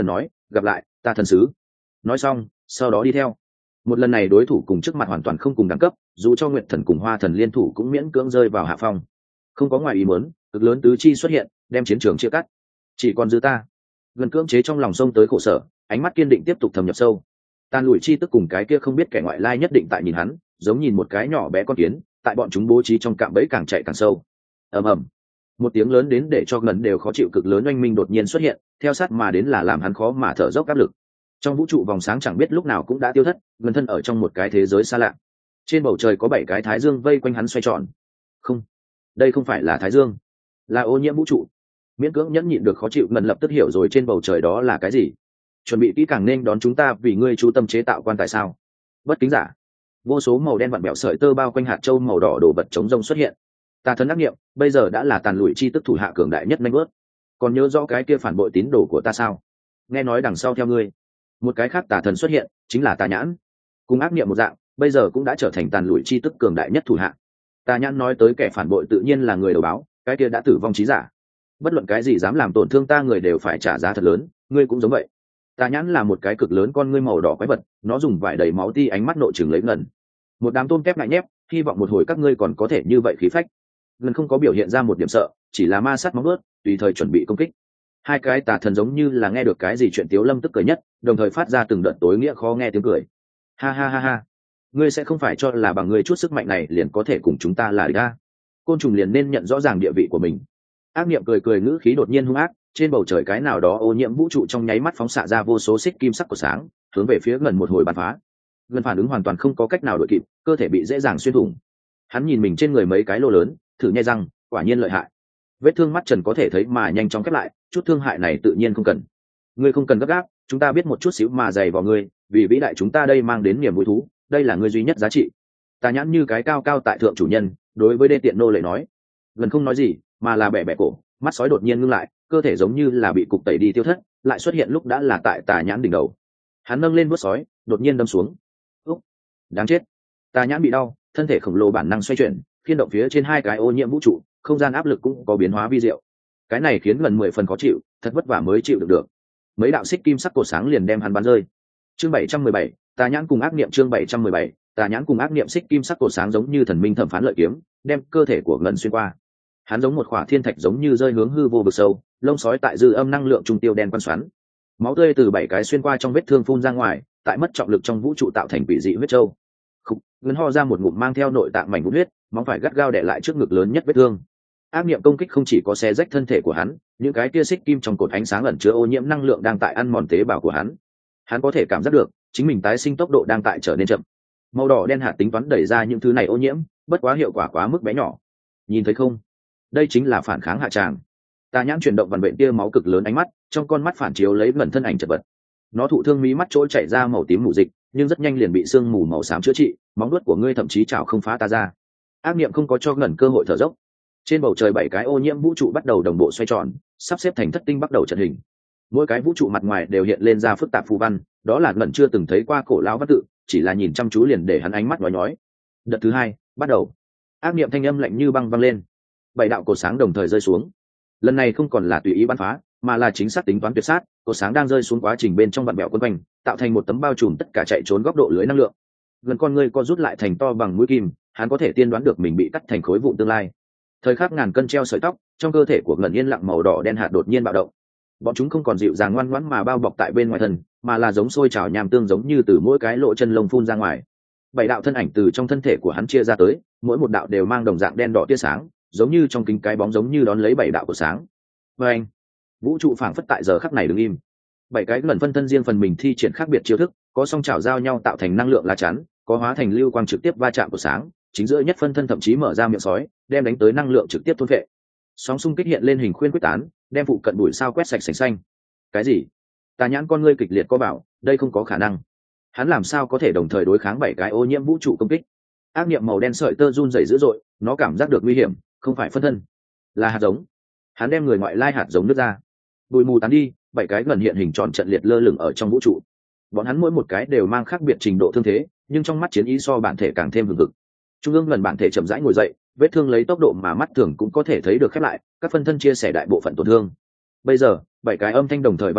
gặp lại ta thần sứ. Nói xong sau đó đi theo. Một lần này đối thủ cùng trước mặt hoàn toàn không cùng đẳng cấp, dù cho Nguyệt Thần cùng Hoa Thần liên thủ cũng miễn cưỡng rơi vào hạ phong. Không có ngoài ý muốn, cực lớn tứ chi xuất hiện, đem chiến trường chia cắt. Chỉ còn dư ta. Gần cưỡng chế trong lòng sông tới khổ sở, ánh mắt kiên định tiếp tục thâm nhập sâu. Tàn lùi chi tức cùng cái kia không biết kẻ ngoại lai nhất định tại nhìn hắn, giống nhìn một cái nhỏ bé con kiến, tại bọn chúng bố trí trong cạm bẫy càng chạy càng sâu. Ầm ầm. Một tiếng lớn đến để cho Ngân đều khó chịu cực lớn oanh minh đột nhiên xuất hiện, theo sát mà đến là làm hắn khó mà thở dốc áp lực. Trong vũ trụ vòng sáng chẳng biết lúc nào cũng đã tiêu thất, Ngân thân ở trong một cái thế giới xa lạ. Trên bầu trời có bảy cái thái dương vây quanh hắn xoay tròn. Không, đây không phải là thái dương, là ô nhiễm vũ trụ. Miễn cưỡng nhẫn nhịn được khó chịu, Ngân lập tức hiểu rồi trên bầu trời đó là cái gì. Chuẩn bị kỹ càng nên đón chúng ta, vì ngươi chú tâm chế tạo quan tài sao? Bất kính giả. Vô số màu đen vặn bẹo sợi tơ bao quanh hạt châu màu đỏ đổ vật chống rông xuất hiện. Tà thần ác nghiệm bây giờ đã là tàn lùi chi tức thủ hạ cường đại nhất nanh bớt. Còn nhớ rõ cái kia phản bội tín đồ của ta sao? Nghe nói đằng sau theo ngươi một cái khác tà thần xuất hiện, chính là Tà Nhãn. Cùng ác nghiệm một dạng, bây giờ cũng đã trở thành tàn lùi chi tức cường đại nhất thủ hạ. Tà Nhãn nói tới kẻ phản bội tự nhiên là người đầu báo, cái kia đã tử vong trí giả. Bất luận cái gì dám làm tổn thương ta người đều phải trả giá thật lớn, ngươi cũng giống vậy. Tà Nhãn là một cái cực lớn con ngươi màu đỏ quái vật, nó dùng vải đầy máu ti ánh mắt nội trừng lấy Ngân. Một đám tôm kép ngại nhép, hy vọng một hồi các ngươi còn có thể như vậy khí phách. Ngân không có biểu hiện ra một điểm sợ, chỉ là ma sát móng ướt, tùy thời chuẩn bị công kích. Hai cái tà thần giống như là nghe được cái gì chuyện Tiếu Lâm tức cười nhất, đồng thời phát ra từng đợt tối nghĩa khó nghe tiếng cười. Ha ha ha ha, ngươi sẽ không phải cho là bằng ngươi chút sức mạnh này liền có thể cùng chúng ta là địch a? Côn trùng liền nên nhận rõ ràng địa vị của mình. Ác niệm cười cười, ngữ khí đột nhiên hung ác, trên bầu trời cái nào đó ô nhiễm vũ trụ trong nháy mắt phóng xạ ra vô số xích kim sắc của sáng, hướng về phía Ngân một hồi bắn phá. Ngân phản ứng hoàn toàn không có cách nào đội kịp, cơ thể bị dễ dàng xuyên thủng. Hắn nhìn mình trên người mấy cái lỗ lớn, thử nhai răng, quả nhiên lợi hại. Vết thương mắt trần có thể thấy mà nhanh chóng khép lại, chút thương hại này tự nhiên không cần. Ngươi không cần gấp gáp, chúng ta biết một chút xíu mà dày vào ngươi, vì vĩ đại chúng ta đây mang đến niềm vui thú, đây là ngươi duy nhất giá trị. Tà Nhãn như cái cao cao tại thượng chủ nhân, đối với đê tiện nô lệ nói. Gần không nói gì, mà là bẻ bẻ cổ, mắt sói đột nhiên ngưng lại, cơ thể giống như là bị cục tẩy đi tiêu thất, lại xuất hiện lúc đã là tại Tà Nhãn đỉnh đầu. Hắn nâng lên vuốt sói, đột nhiên đâm xuống. Úc, đáng chết. Tà Nhãn bị đau, thân thể khổng lồ bản năng xoay chuyển, khiên động phía trên hai cái ô nhiễm vũ trụ, không gian áp lực cũng có biến hóa vi diệu. Cái này khiến Ngân mười phần khó chịu, thật vất vả mới chịu được được. Mấy đạo xích kim sắc cột sáng liền đem hắn bắn rơi. Chương bảy trăm mười bảy, Tà Nhãn cùng ác niệm. Chương bảy trăm mười bảy, Tà Nhãn cùng ác niệm. Xích kim sắc cột sáng giống như thần minh thẩm phán lợi kiếm, đem cơ thể của Ngân xuyên qua. Hắn giống một khỏa thiên thạch giống như rơi hướng hư vô vực sâu, lông sói tại dư âm năng lượng trung tiêu đen quan xoắn. Máu tươi từ bảy cái xuyên qua trong vết thương phun ra ngoài, tại mất trọng lực trong vũ trụ tạo thành quỷ dị huyết châu. Khục, Ngân ho ra một ngụm mang theo nội tạng mảnh vụn huyết, móng phải gắt gao đè lại trước ngực lớn nhất vết thương. Ác niệm công kích không chỉ có xé rách thân thể của hắn, những cái kia xích kim trong cột ánh sáng ẩn chứa ô nhiễm năng lượng đang tại ăn mòn tế bào của hắn. Hắn có thể cảm giác được chính mình tái sinh tốc độ đang tại trở nên chậm. Màu đỏ đen hạt tính toán đẩy ra những thứ này ô nhiễm, bất quá hiệu quả quá mức bé nhỏ. Nhìn thấy không, đây chính là phản kháng hạ tràng. Tà Nhãn chuyển động vằn vện tia máu cực lớn ánh mắt, trong con mắt phản chiếu lấy Ngân thân ảnh chật vật. Nó thụ thương mí mắt chỗ chảy ra màu tím mù dịch, nhưng rất nhanh liền bị sương mù màu xám chữa trị. Móng vuốt của ngươi thậm chí chảo không phá ta ra. Ác niệm không có cho Ngân cơ hội thở dốc. Trên bầu trời bảy cái ô nhiễm vũ trụ bắt đầu đồng bộ xoay tròn, sắp xếp thành thất tinh bắt đầu trận hình. Mỗi cái vũ trụ mặt ngoài đều hiện lên ra phức tạp phù văn, đó là Ngân chưa từng thấy qua cổ lão văn tự, chỉ là nhìn chăm chú liền để hắn ánh mắt nhói nhói. Đợt thứ hai bắt đầu. Ác niệm thanh âm lạnh như băng vang lên. Bảy đạo cột sáng đồng thời rơi xuống. Lần này không còn là tùy ý bắn phá, mà là chính xác tính toán tuyệt sát. Cột sáng đang rơi xuống quá trình bên trong vặn bẹo quấn quanh, tạo thành một tấm bao trùm tất cả chạy trốn góc độ lưới năng lượng. Gần con ngươi co rút lại thành to bằng mũi kim, hắn có thể tiên đoán được mình bị cắt thành khối vụn tương lai. Thời khắc ngàn cân treo sợi tóc, trong cơ thể của Ngân yên lặng màu đỏ đen hạt đột nhiên bạo động. Bọn chúng không còn dịu dàng ngoan ngoãn mà bao bọc tại bên ngoài thân, mà là giống sôi trào nham tương giống như từ mỗi cái lỗ chân lông phun ra ngoài. Bảy đạo thân ảnh từ trong thân thể của hắn chia ra tới, mỗi một đạo đều mang đồng dạng đen đỏ tia sáng, giống như trong kính cái bóng giống như đón lấy bảy đạo của sáng. Và anh, vũ trụ phảng phất tại giờ khắc này đứng im. Bảy cái lần phân thân riêng phần mình thi triển khác biệt chiêu thức, có song chảo giao nhau tạo thành năng lượng lá chắn, có hóa thành lưu quang trực tiếp va chạm của sáng, chính giữa nhất phân thân thậm chí mở ra miệng sói, đem đánh tới năng lượng trực tiếp thôn vệ. Sóng xung kích hiện lên hình khuyên quyết tán, đem phụ cận bụi sao quét sạch sành xanh. Cái gì? Tà Nhãn con ngươi kịch liệt có bảo, đây không có khả năng. Hắn làm sao có thể đồng thời đối kháng bảy cái ô nhiễm vũ trụ công kích? Ác niệm màu đen sợi tơ run rẩy dữ dội, nó cảm giác được nguy hiểm, không phải phân thân, là hạt giống. Hắn đem người ngoại lai hạt giống nước ra. Bụi mù tán đi, bảy cái gần hiện hình tròn trận liệt lơ lửng ở trong vũ trụ. Bọn hắn mỗi một cái đều mang khác biệt trình độ thương thế, nhưng trong mắt chiến ý so bản thể càng thêm hừng hực. Trung ương lần bản thể chậm rãi ngồi dậy, vết thương lấy tốc độ mà mắt thường cũng có thể thấy được khép lại, các phân thân chia sẻ đại bộ phận tổn thương. Bây giờ, bảy cái âm thanh đồng thời vang lên,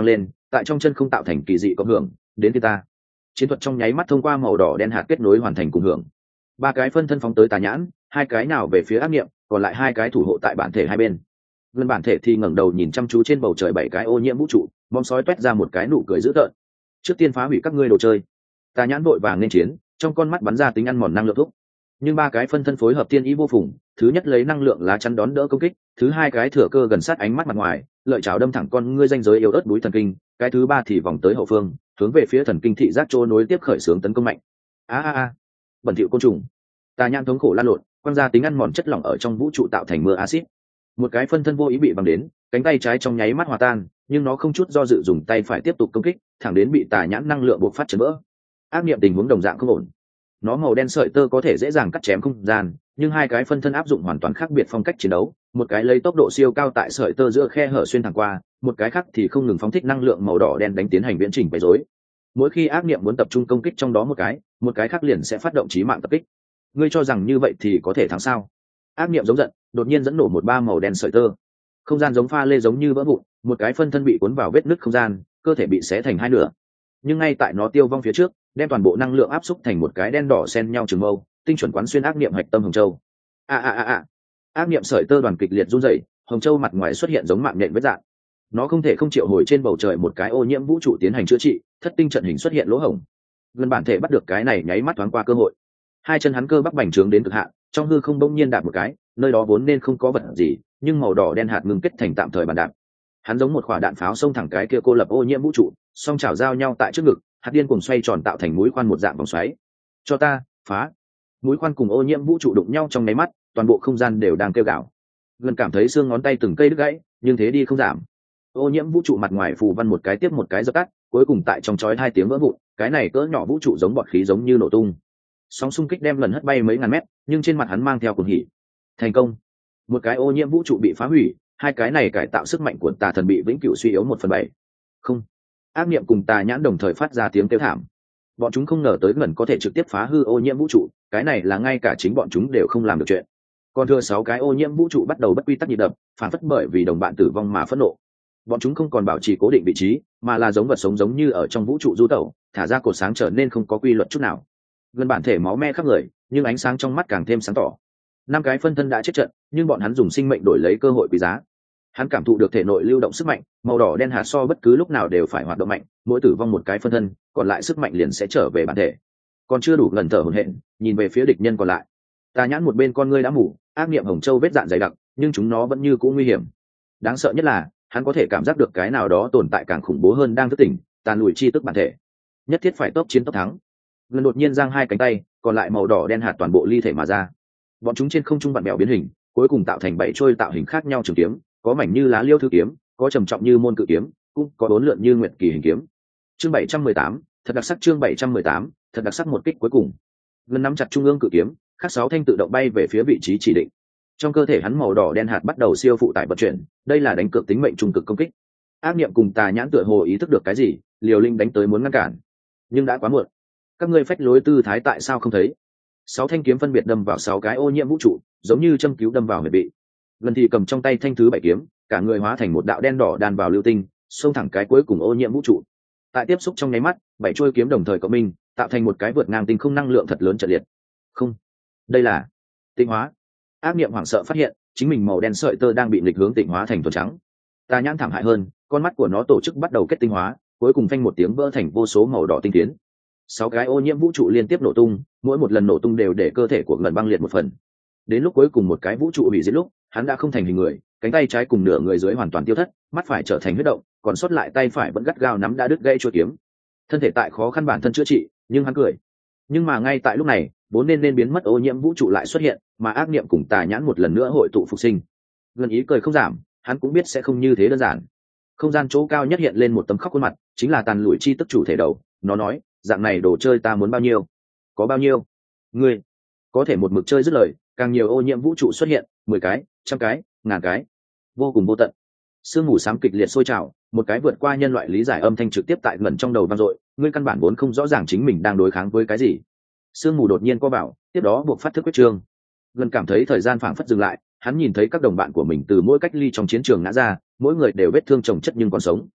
tại trong chân không tạo thành kỳ dị cộng hưởng đến thì ta chiến thuật trong nháy mắt thông qua màu đỏ đen hạt kết nối hoàn thành cùng hưởng. Ba cái phân thân phóng tới tà nhãn, hai cái nào về phía ác nghiệm, còn lại hai cái thủ hộ tại bản thể hai bên. Gần bản thể thì ngẩng đầu nhìn chăm chú trên bầu trời bảy cái ô nhiễm vũ trụ, bom sói toét ra một cái nụ cười dữ tợn. Trước tiên phá hủy các ngươi đồ chơi. Tà nhãn vội vàng nên chiến, trong con mắt bắn ra tính ăn mòn năng lượng thúc. Nhưng ba cái phân thân phối hợp tiên ý vô phùng, thứ nhất lấy năng lượng lá chắn đón đỡ công kích, thứ hai cái thừa cơ gần sát ánh mắt mặt ngoài, lợi chảo đâm thẳng con ngươi danh giới yếu ớt đuối thần kinh, cái thứ ba thì vòng tới hậu phương, hướng về phía thần kinh thị giác trô nối tiếp khởi xướng tấn công mạnh. A a a, bẩn thỉu côn trùng. Tà nhãn thống khổ lan lộn, quăng ra tính ăn mòn chất lỏng ở trong vũ trụ tạo thành mưa axit. Một cái phân thân vô ý bị bắn đến, cánh tay trái trong nháy mắt hòa tan, nhưng nó không chút do dự dùng tay phải tiếp tục công kích, thẳng đến bị tà nhãn năng lượng bộc phát chấn vỡ. Ác niệm tình huống đồng dạng không ổn. Nó màu đen sợi tơ có thể dễ dàng cắt chém không gian, nhưng hai cái phân thân áp dụng hoàn toàn khác biệt phong cách chiến đấu, một cái lấy tốc độ siêu cao tại sợi tơ giữa khe hở xuyên thẳng qua, một cái khác thì không ngừng phóng thích năng lượng màu đỏ đen đánh tiến hành viễn trình quấy rối. Mỗi khi ác niệm muốn tập trung công kích trong đó một cái, một cái khác liền sẽ phát động chí mạng tập kích. Ngươi cho rằng như vậy thì có thể thắng sao? Ác niệm giống giận, đột nhiên dẫn nổ một ba màu đen sợi tơ. Không gian giống pha lê giống như vỡ vụn, một cái phân thân bị cuốn vào vết nứt không gian, cơ thể bị xé thành hai nửa. Nhưng ngay tại nó tiêu vong phía trước, đem toàn bộ năng lượng áp xúc thành một cái đen đỏ xen nhau trường mâu, tinh chuẩn quán xuyên ác niệm hạch tâm hồng châu. A a a a. Ác niệm sợi tơ đoàn kịch liệt run rẩy, hồng châu mặt ngoài xuất hiện giống mạng nhện vết dạng. Nó không thể không triệu hồi trên bầu trời một cái ô nhiễm vũ trụ tiến hành chữa trị, thất tinh trận hình xuất hiện lỗ hổng. Gần bản thể bắt được cái này nháy mắt thoáng qua cơ hội. Hai chân hắn cơ bắp bành trướng đến cực hạn, trong hư không bỗng nhiên đạp một cái, nơi đó vốn nên không có vật gì, nhưng màu đỏ đen hạt ngưng kết thành tạm thời bàn đạp. Hắn giống một quả đạn pháo xông thẳng cái kia cô lập ô nhiễm vũ trụ, song chảo giao nhau tại trước ngực, hạt điên cùng xoay tròn tạo thành mũi khoan một dạng vòng xoáy. Cho ta phá. Mũi khoan cùng ô nhiễm vũ trụ đụng nhau trong nháy mắt, toàn bộ không gian đều đang kêu gào. Gần cảm thấy xương ngón tay từng cây đứt gãy, nhưng thế đi không giảm. Ô nhiễm vũ trụ mặt ngoài phù văn một cái tiếp một cái dập tắt, cuối cùng tại trong chói hai tiếng vỡ vụn, cái này cỡ nhỏ vũ trụ giống bọt khí giống như nổ tung. Sóng xung kích đem lần hất bay mấy ngàn mét, nhưng trên mặt hắn mang theo cuồng hỉ. Thành công. Một cái ô nhiễm vũ trụ bị phá hủy, hai cái này cải tạo sức mạnh của tà thần bị vĩnh cửu suy yếu một phần bảy. Không. Ác niệm cùng tà nhãn đồng thời phát ra tiếng kêu thảm. Bọn chúng không ngờ tới gần có thể trực tiếp phá hư ô nhiễm vũ trụ, cái này là ngay cả chính bọn chúng đều không làm được chuyện. Còn thừa sáu cái ô nhiễm vũ trụ bắt đầu bất quy tắc nhịp đập, phản phất bởi vì đồng bạn tử vong mà phẫn nộ. Bọn chúng không còn bảo trì cố định vị trí, mà là giống vật sống giống như ở trong vũ trụ du tẩu, thả ra cột sáng trở nên không có quy luật chút nào. Gần bản thể máu me khắp người, nhưng ánh sáng trong mắt càng thêm sáng tỏ. Năm cái phân thân đã chết trận, nhưng bọn hắn dùng sinh mệnh đổi lấy cơ hội quý giá. Hắn cảm thụ được thể nội lưu động sức mạnh, màu đỏ đen hạt so bất cứ lúc nào đều phải hoạt động mạnh, mỗi tử vong một cái phân thân, còn lại sức mạnh liền sẽ trở về bản thể. Còn chưa đủ lần thở hổn hển, nhìn về phía địch nhân còn lại. Tà nhãn một bên con ngươi đã mù, ác niệm hồng châu vết dạn dày đặc, nhưng chúng nó vẫn như cũ nguy hiểm. Đáng sợ nhất là, hắn có thể cảm giác được cái nào đó tồn tại càng khủng bố hơn đang thức tỉnh, tàn lùi chi tức bản thể. Nhất thiết phải tốc chiến tốc thắng. Lần đột nhiên giang hai cánh tay, còn lại màu đỏ đen hạt toàn bộ ly thể mà ra. Bọn chúng trên không trung vặn bèo biến hình, cuối cùng tạo thành bảy trôi tạo hình khác nhau trường kiếm, có mảnh như lá liêu thư kiếm, có trầm trọng như môn cự kiếm, cũng có bốn lượn như nguyệt kỳ hình kiếm. Chương bảy trăm mười tám, thật đặc sắc chương bảy trăm mười tám, thật đặc sắc một kích cuối cùng. Gần nắm chặt trung ương cự kiếm, khắc sáu thanh tự động bay về phía vị trí chỉ định. Trong cơ thể hắn màu đỏ đen hạt bắt đầu siêu phụ tải vận chuyển, đây là đánh cược tính mệnh trung cực công kích. Ác niệm cùng tà nhãn tựa hồ ý thức được cái gì, liều linh đánh tới muốn ngăn cản, nhưng đã quá muộn. Các ngươi phách lối tư thái tại sao không thấy? Sáu thanh kiếm phân biệt đâm vào sáu cái ô nhiễm vũ trụ, giống như châm cứu đâm vào huyệt bị. Lần thì cầm trong tay thanh thứ bảy kiếm, cả người hóa thành một đạo đen đỏ đan vào lưu tinh, xông thẳng cái cuối cùng ô nhiễm vũ trụ. Tại tiếp xúc trong nháy mắt, bảy chuôi kiếm đồng thời cộng minh, tạo thành một cái vượt ngang tinh không năng lượng thật lớn trận liệt. Không, đây là tịnh hóa. Ác niệm hoảng sợ phát hiện, chính mình màu đen sợi tơ đang bị nghịch hướng tịnh hóa thành thuần trắng. Tà nhãn thảm hại hơn, con mắt của nó tổ chức bắt đầu kết tinh hóa, cuối cùng phanh một tiếng vỡ thành vô số màu đỏ tinh tiến. Sáu cái ô nhiễm vũ trụ liên tiếp nổ tung, mỗi một lần nổ tung đều để cơ thể của Ngân băng liệt một phần. Đến lúc cuối cùng một cái vũ trụ hủy diệt lúc, hắn đã không thành hình người, cánh tay trái cùng nửa người dưới hoàn toàn tiêu thất, mắt phải trở thành huyết động, còn sót lại tay phải vẫn gắt gao nắm đã đứt gãy chuôi kiếm. Thân thể tại khó khăn bản thân chữa trị, nhưng hắn cười. Nhưng mà ngay tại lúc này, vốn nên nên biến mất ô nhiễm vũ trụ lại xuất hiện, mà ác niệm cùng tà nhãn một lần nữa hội tụ phục sinh. Gần ý cười không giảm, hắn cũng biết sẽ không như thế đơn giản. Không gian chỗ cao nhất hiện lên một tấm khóc khuôn mặt, chính là tàn lùi chi tức chủ thể đầu. Nó nói, dạng này đồ chơi ta muốn bao nhiêu? Có bao nhiêu? Ngươi có thể một mực chơi dứt lời, càng nhiều ô nhiễm vũ trụ xuất hiện, mười cái, trăm cái, ngàn cái, vô cùng vô tận. Sương mù xám kịch liệt sôi trào, một cái vượt qua nhân loại lý giải âm thanh trực tiếp tại ngẩn trong đầu vang dội. Ngươi căn bản vốn không rõ ràng chính mình đang đối kháng với cái gì. Sương mù đột nhiên co bảo, tiếp đó buộc phát thức quyết trương. Gần cảm thấy thời gian phảng phất dừng lại, hắn nhìn thấy các đồng bạn của mình từ mỗi cách ly trong chiến trường ngã ra, mỗi người đều vết thương chồng chất nhưng còn sống.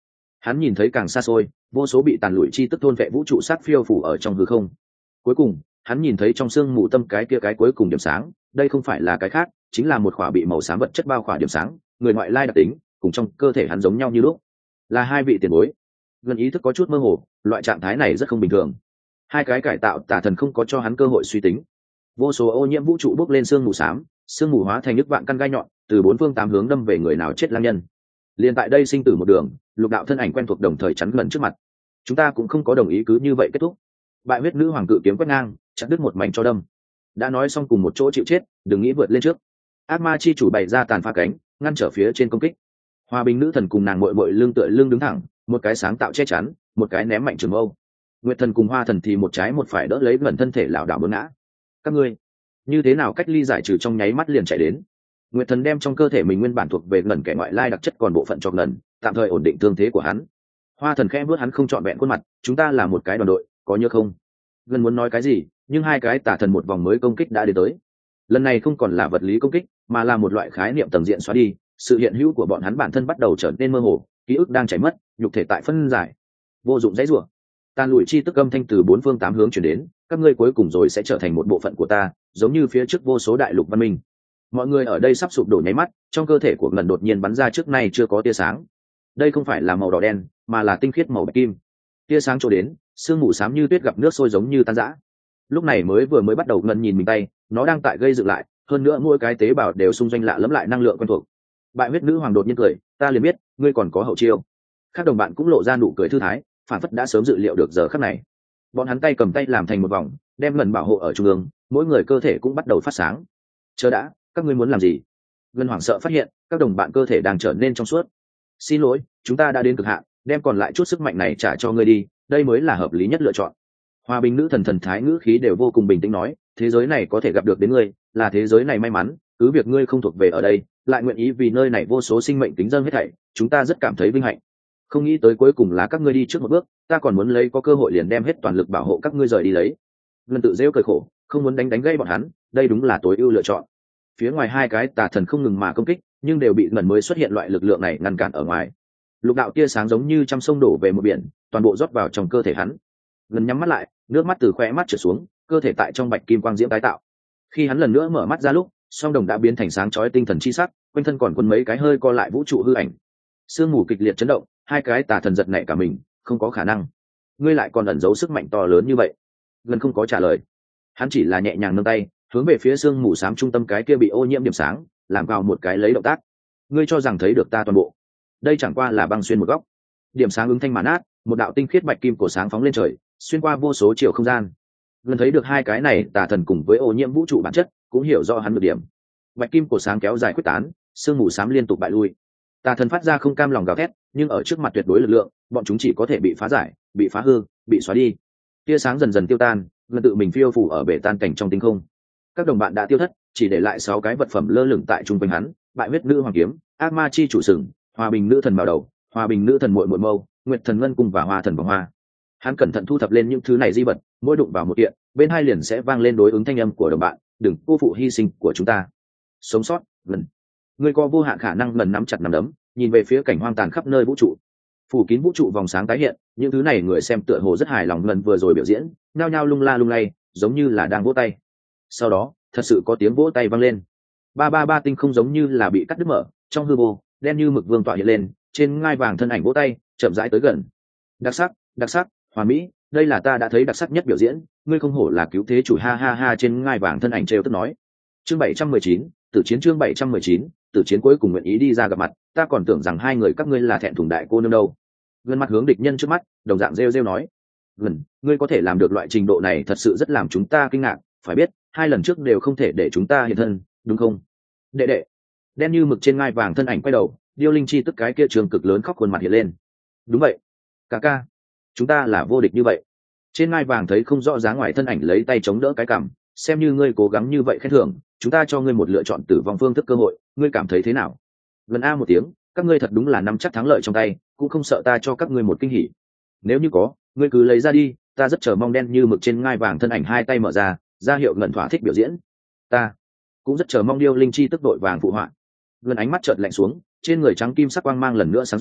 Hắn nhìn thấy càng xa xôi, vô số bị tàn lụi chi tức thôn vệ vũ trụ sát phiêu phủ ở trong hư không. Cuối cùng hắn nhìn thấy trong xương mù tâm cái kia cái cuối cùng điểm sáng, đây không phải là cái khác, chính là một khỏa bị màu xám vật chất bao khỏa điểm sáng, người ngoại lai đặc tính cùng trong cơ thể hắn giống nhau như lúc, là hai vị tiền bối. Gần ý thức có chút mơ hồ, loại trạng thái này rất không bình thường. Hai cái cải tạo tà thần không có cho hắn cơ hội suy tính. Vô số ô nhiễm vũ trụ bốc lên sương mù xám, sương mù hóa thành nước vạn căn gai nhọn, từ bốn phương tám hướng đâm về người nào chết lang nhân. Liên tại đây sinh tử một đường, lục đạo thân ảnh quen thuộc đồng thời chắn gần trước mặt. Chúng ta cũng không có đồng ý cứ như vậy kết thúc. Bại huyết nữ hoàng cự kiếm quét ngang, chặt đứt một mảnh cho đâm. Đã nói xong cùng một chỗ chịu chết, đừng nghĩ vượt lên trước. Ác ma chi chủ bày ra tàn phá cánh, ngăn trở phía trên công kích. Hòa bình nữ thần cùng nàng muội muội lưng tựa lưng đứng thẳng, một cái sáng tạo che chắn, một cái ném mạnh trường mâu. Nguyệt thần cùng hoa thần thì một trái một phải đỡ lấy gần thân thể lảo đảo bốn ngã. Các ngươi như thế nào cách ly giải trừ trong nháy mắt liền chạy đến. Nguyệt thần đem trong cơ thể mình nguyên bản thuộc về ngần kẻ ngoại lai đặc chất còn bộ phận cho ngần, tạm thời ổn định thương thế của hắn. Hoa thần khẽ bước hắn không trọn vẹn khuôn mặt, chúng ta là một cái đoàn đội, có nhớ không? Gần muốn nói cái gì, nhưng hai cái tà thần một vòng mới công kích đã đến tới. Lần này không còn là vật lý công kích, mà là một loại khái niệm tầng diện xóa đi, sự hiện hữu của bọn hắn bản thân bắt đầu trở nên mơ hồ, ký ức đang chảy mất, nhục thể tại phân giải, vô dụng dãy rủa. Tàn lùi chi tức âm thanh từ bốn phương tám hướng chuyển đến, các ngươi cuối cùng rồi sẽ trở thành một bộ phận của ta, giống như phía trước vô số đại lục văn minh. Mọi người ở đây sắp sụp đổ nháy mắt, trong cơ thể của Ngân đột nhiên bắn ra trước nay chưa có tia sáng. Đây không phải là màu đỏ đen, mà là tinh khiết màu bạch kim. Tia sáng trổ đến, sương mù xám như tuyết gặp nước sôi giống như tan rã. Lúc này mới vừa mới bắt đầu Ngân nhìn mình tay, nó đang tại gây dựng lại, hơn nữa mỗi cái tế bào đều xung doanh lạ lẫm lại năng lượng quen thuộc. Bại huyết nữ hoàng đột nhiên cười, ta liền biết, ngươi còn có hậu chiêu. Các đồng bạn cũng lộ ra nụ cười thư thái, phản phất đã sớm dự liệu được giờ khắc này. Bọn hắn tay cầm tay làm thành một vòng, đem Ngân bảo hộ ở trung ương, mỗi người cơ thể cũng bắt đầu phát sáng. Chờ đã, các ngươi muốn làm gì? Ngân hoảng sợ phát hiện, các đồng bạn cơ thể đang trở nên trong suốt. Xin lỗi, chúng ta đã đến cực hạn, đem còn lại chút sức mạnh này trả cho ngươi đi, đây mới là hợp lý nhất lựa chọn. Hòa bình nữ thần thần thái ngữ khí đều vô cùng bình tĩnh nói, thế giới này có thể gặp được đến ngươi, là thế giới này may mắn, cứ việc ngươi không thuộc về ở đây, lại nguyện ý vì nơi này vô số sinh mệnh kính dâng hết thảy, chúng ta rất cảm thấy vinh hạnh. Không nghĩ tới cuối cùng là các ngươi đi trước một bước, ta còn muốn lấy có cơ hội liền đem hết toàn lực bảo hộ các ngươi rời đi lấy. Ngân tự rêu cười khổ, không muốn đánh đánh gây bọn hắn, đây đúng là tối ưu lựa chọn. Phía ngoài hai cái tà thần không ngừng mà công kích, nhưng đều bị Ngân mới xuất hiện loại lực lượng này ngăn cản ở ngoài. Lục đạo tia sáng giống như trăm sông đổ về một biển, toàn bộ rót vào trong cơ thể hắn. Ngân nhắm mắt lại, nước mắt từ khóe mắt trượt xuống, cơ thể tại trong bạch kim quang diễm tái tạo. Khi hắn lần nữa mở mắt ra lúc, song đồng đã biến thành sáng chói tinh thần chi sắc, quanh thân còn quân mấy cái hơi co lại vũ trụ hư ảnh. Sương mù kịch liệt chấn động, hai cái tà thần giật nảy cả mình, không có khả năng. Ngươi lại còn ẩn giấu sức mạnh to lớn như vậy? Ngân không có trả lời. Hắn chỉ là nhẹ nhàng nâng tay, hướng về phía sương mù xám trung tâm cái kia bị ô nhiễm điểm sáng, làm vào một cái lấy động tác. Ngươi cho rằng thấy được ta toàn bộ? Đây chẳng qua là băng xuyên một góc. Điểm sáng ứng thanh màn át, một đạo tinh khiết bạch kim cổ sáng phóng lên trời, xuyên qua vô số chiều không gian. Ngân thấy được hai cái này tà thần cùng với ô nhiễm vũ trụ bản chất, cũng hiểu rõ hắn được điểm. Bạch kim cổ sáng kéo dài quyết tán, sương mù xám liên tục bại lui. Tà thần phát ra không cam lòng gào thét, nhưng ở trước mặt tuyệt đối lực lượng, bọn chúng chỉ có thể bị phá giải, bị phá hư, bị xóa đi. Tia sáng dần dần tiêu tan, Ngân tự mình phiêu phủ ở bể tan cảnh trong tinh không. Các đồng bạn đã tiêu thất, chỉ để lại sáu cái vật phẩm lơ lửng tại trung quanh hắn: bại huyết nữ hoàng kiếm, ác ma chi chủ sừng, hòa bình nữ thần bảo đầu, hòa bình nữ thần muội muội mâu, nguyệt thần ngân cung và hoa thần vòng hoa. Hắn cẩn thận thu thập lên những thứ này di vật, mỗi đụng vào một kiện, bên hai liền sẽ vang lên đối ứng thanh âm của đồng bạn, đừng cô phụ hy sinh của chúng ta. Sống sót, Ngân. Ngươi có vô hạn khả năng lần nắm chặt nắm đấm, nhìn về phía cảnh hoang tàn khắp nơi vũ trụ. Phủ kín vũ trụ vòng sáng tái hiện, những thứ này người xem tựa hồ rất hài lòng lần vừa rồi biểu diễn, nhao nhao lung la lung lay, giống như là đang vỗ tay. Sau đó, thật sự có tiếng vỗ tay vang lên. Ba ba ba tinh không giống như là bị cắt đứt mở, trong hư vô, đen như mực vương tọa hiện lên, trên ngai vàng thân ảnh vỗ tay, chậm rãi tới gần. Đặc sắc, đặc sắc, hoàn mỹ, đây là ta đã thấy đặc sắc nhất biểu diễn, ngươi không hổ là cứu thế chủ, ha ha ha, trên ngai vàng thân ảnh trêu tức nói. Chương bảy trăm mười chín, Tử chiến chương bảy trăm mười chín, Tử chiến cuối cùng nguyện ý đi ra gặp mặt, ta còn tưởng rằng hai người các ngươi là thẹn thùng đại cô nương đâu. Gần mặt hướng địch nhân trước mắt, đồng dạng rêu rêu nói. Gần, ngươi có thể làm được loại trình độ này thật sự rất làm chúng ta kinh ngạc, phải biết, hai lần trước đều không thể để chúng ta hiện thân, đúng không? Đệ đệ. Đen như mực trên ngai vàng thân ảnh quay đầu, điêu linh chi tức cái kia trường cực lớn khóc khuôn mặt hiện lên. Đúng vậy. Ca ca. Chúng ta là vô địch như vậy. Trên ngai vàng thấy không rõ dáng ngoài thân ảnh lấy tay chống đỡ cái cằm, xem như ngươi cố gắng như vậy khen thưởng, chúng ta cho ngươi một lựa chọn tử vong phương thức cơ hội, ngươi cảm thấy thế nào? Gần a một tiếng, các ngươi thật đúng là nắm chắc thắng lợi trong tay, cũng không sợ ta cho các ngươi một kinh hỉ. Nếu như có, ngươi cứ lấy ra đi, ta rất chờ mong. Đen như mực trên ngai vàng thân ảnh hai tay mở ra, ra hiệu Ngân thỏa thích biểu diễn. Ta cũng rất chờ mong. Điêu linh chi tức đội vàng phụ họa. Ngân ánh mắt chợt lạnh xuống, trên người trắng kim sắc quang mang lần nữa sáng rõ,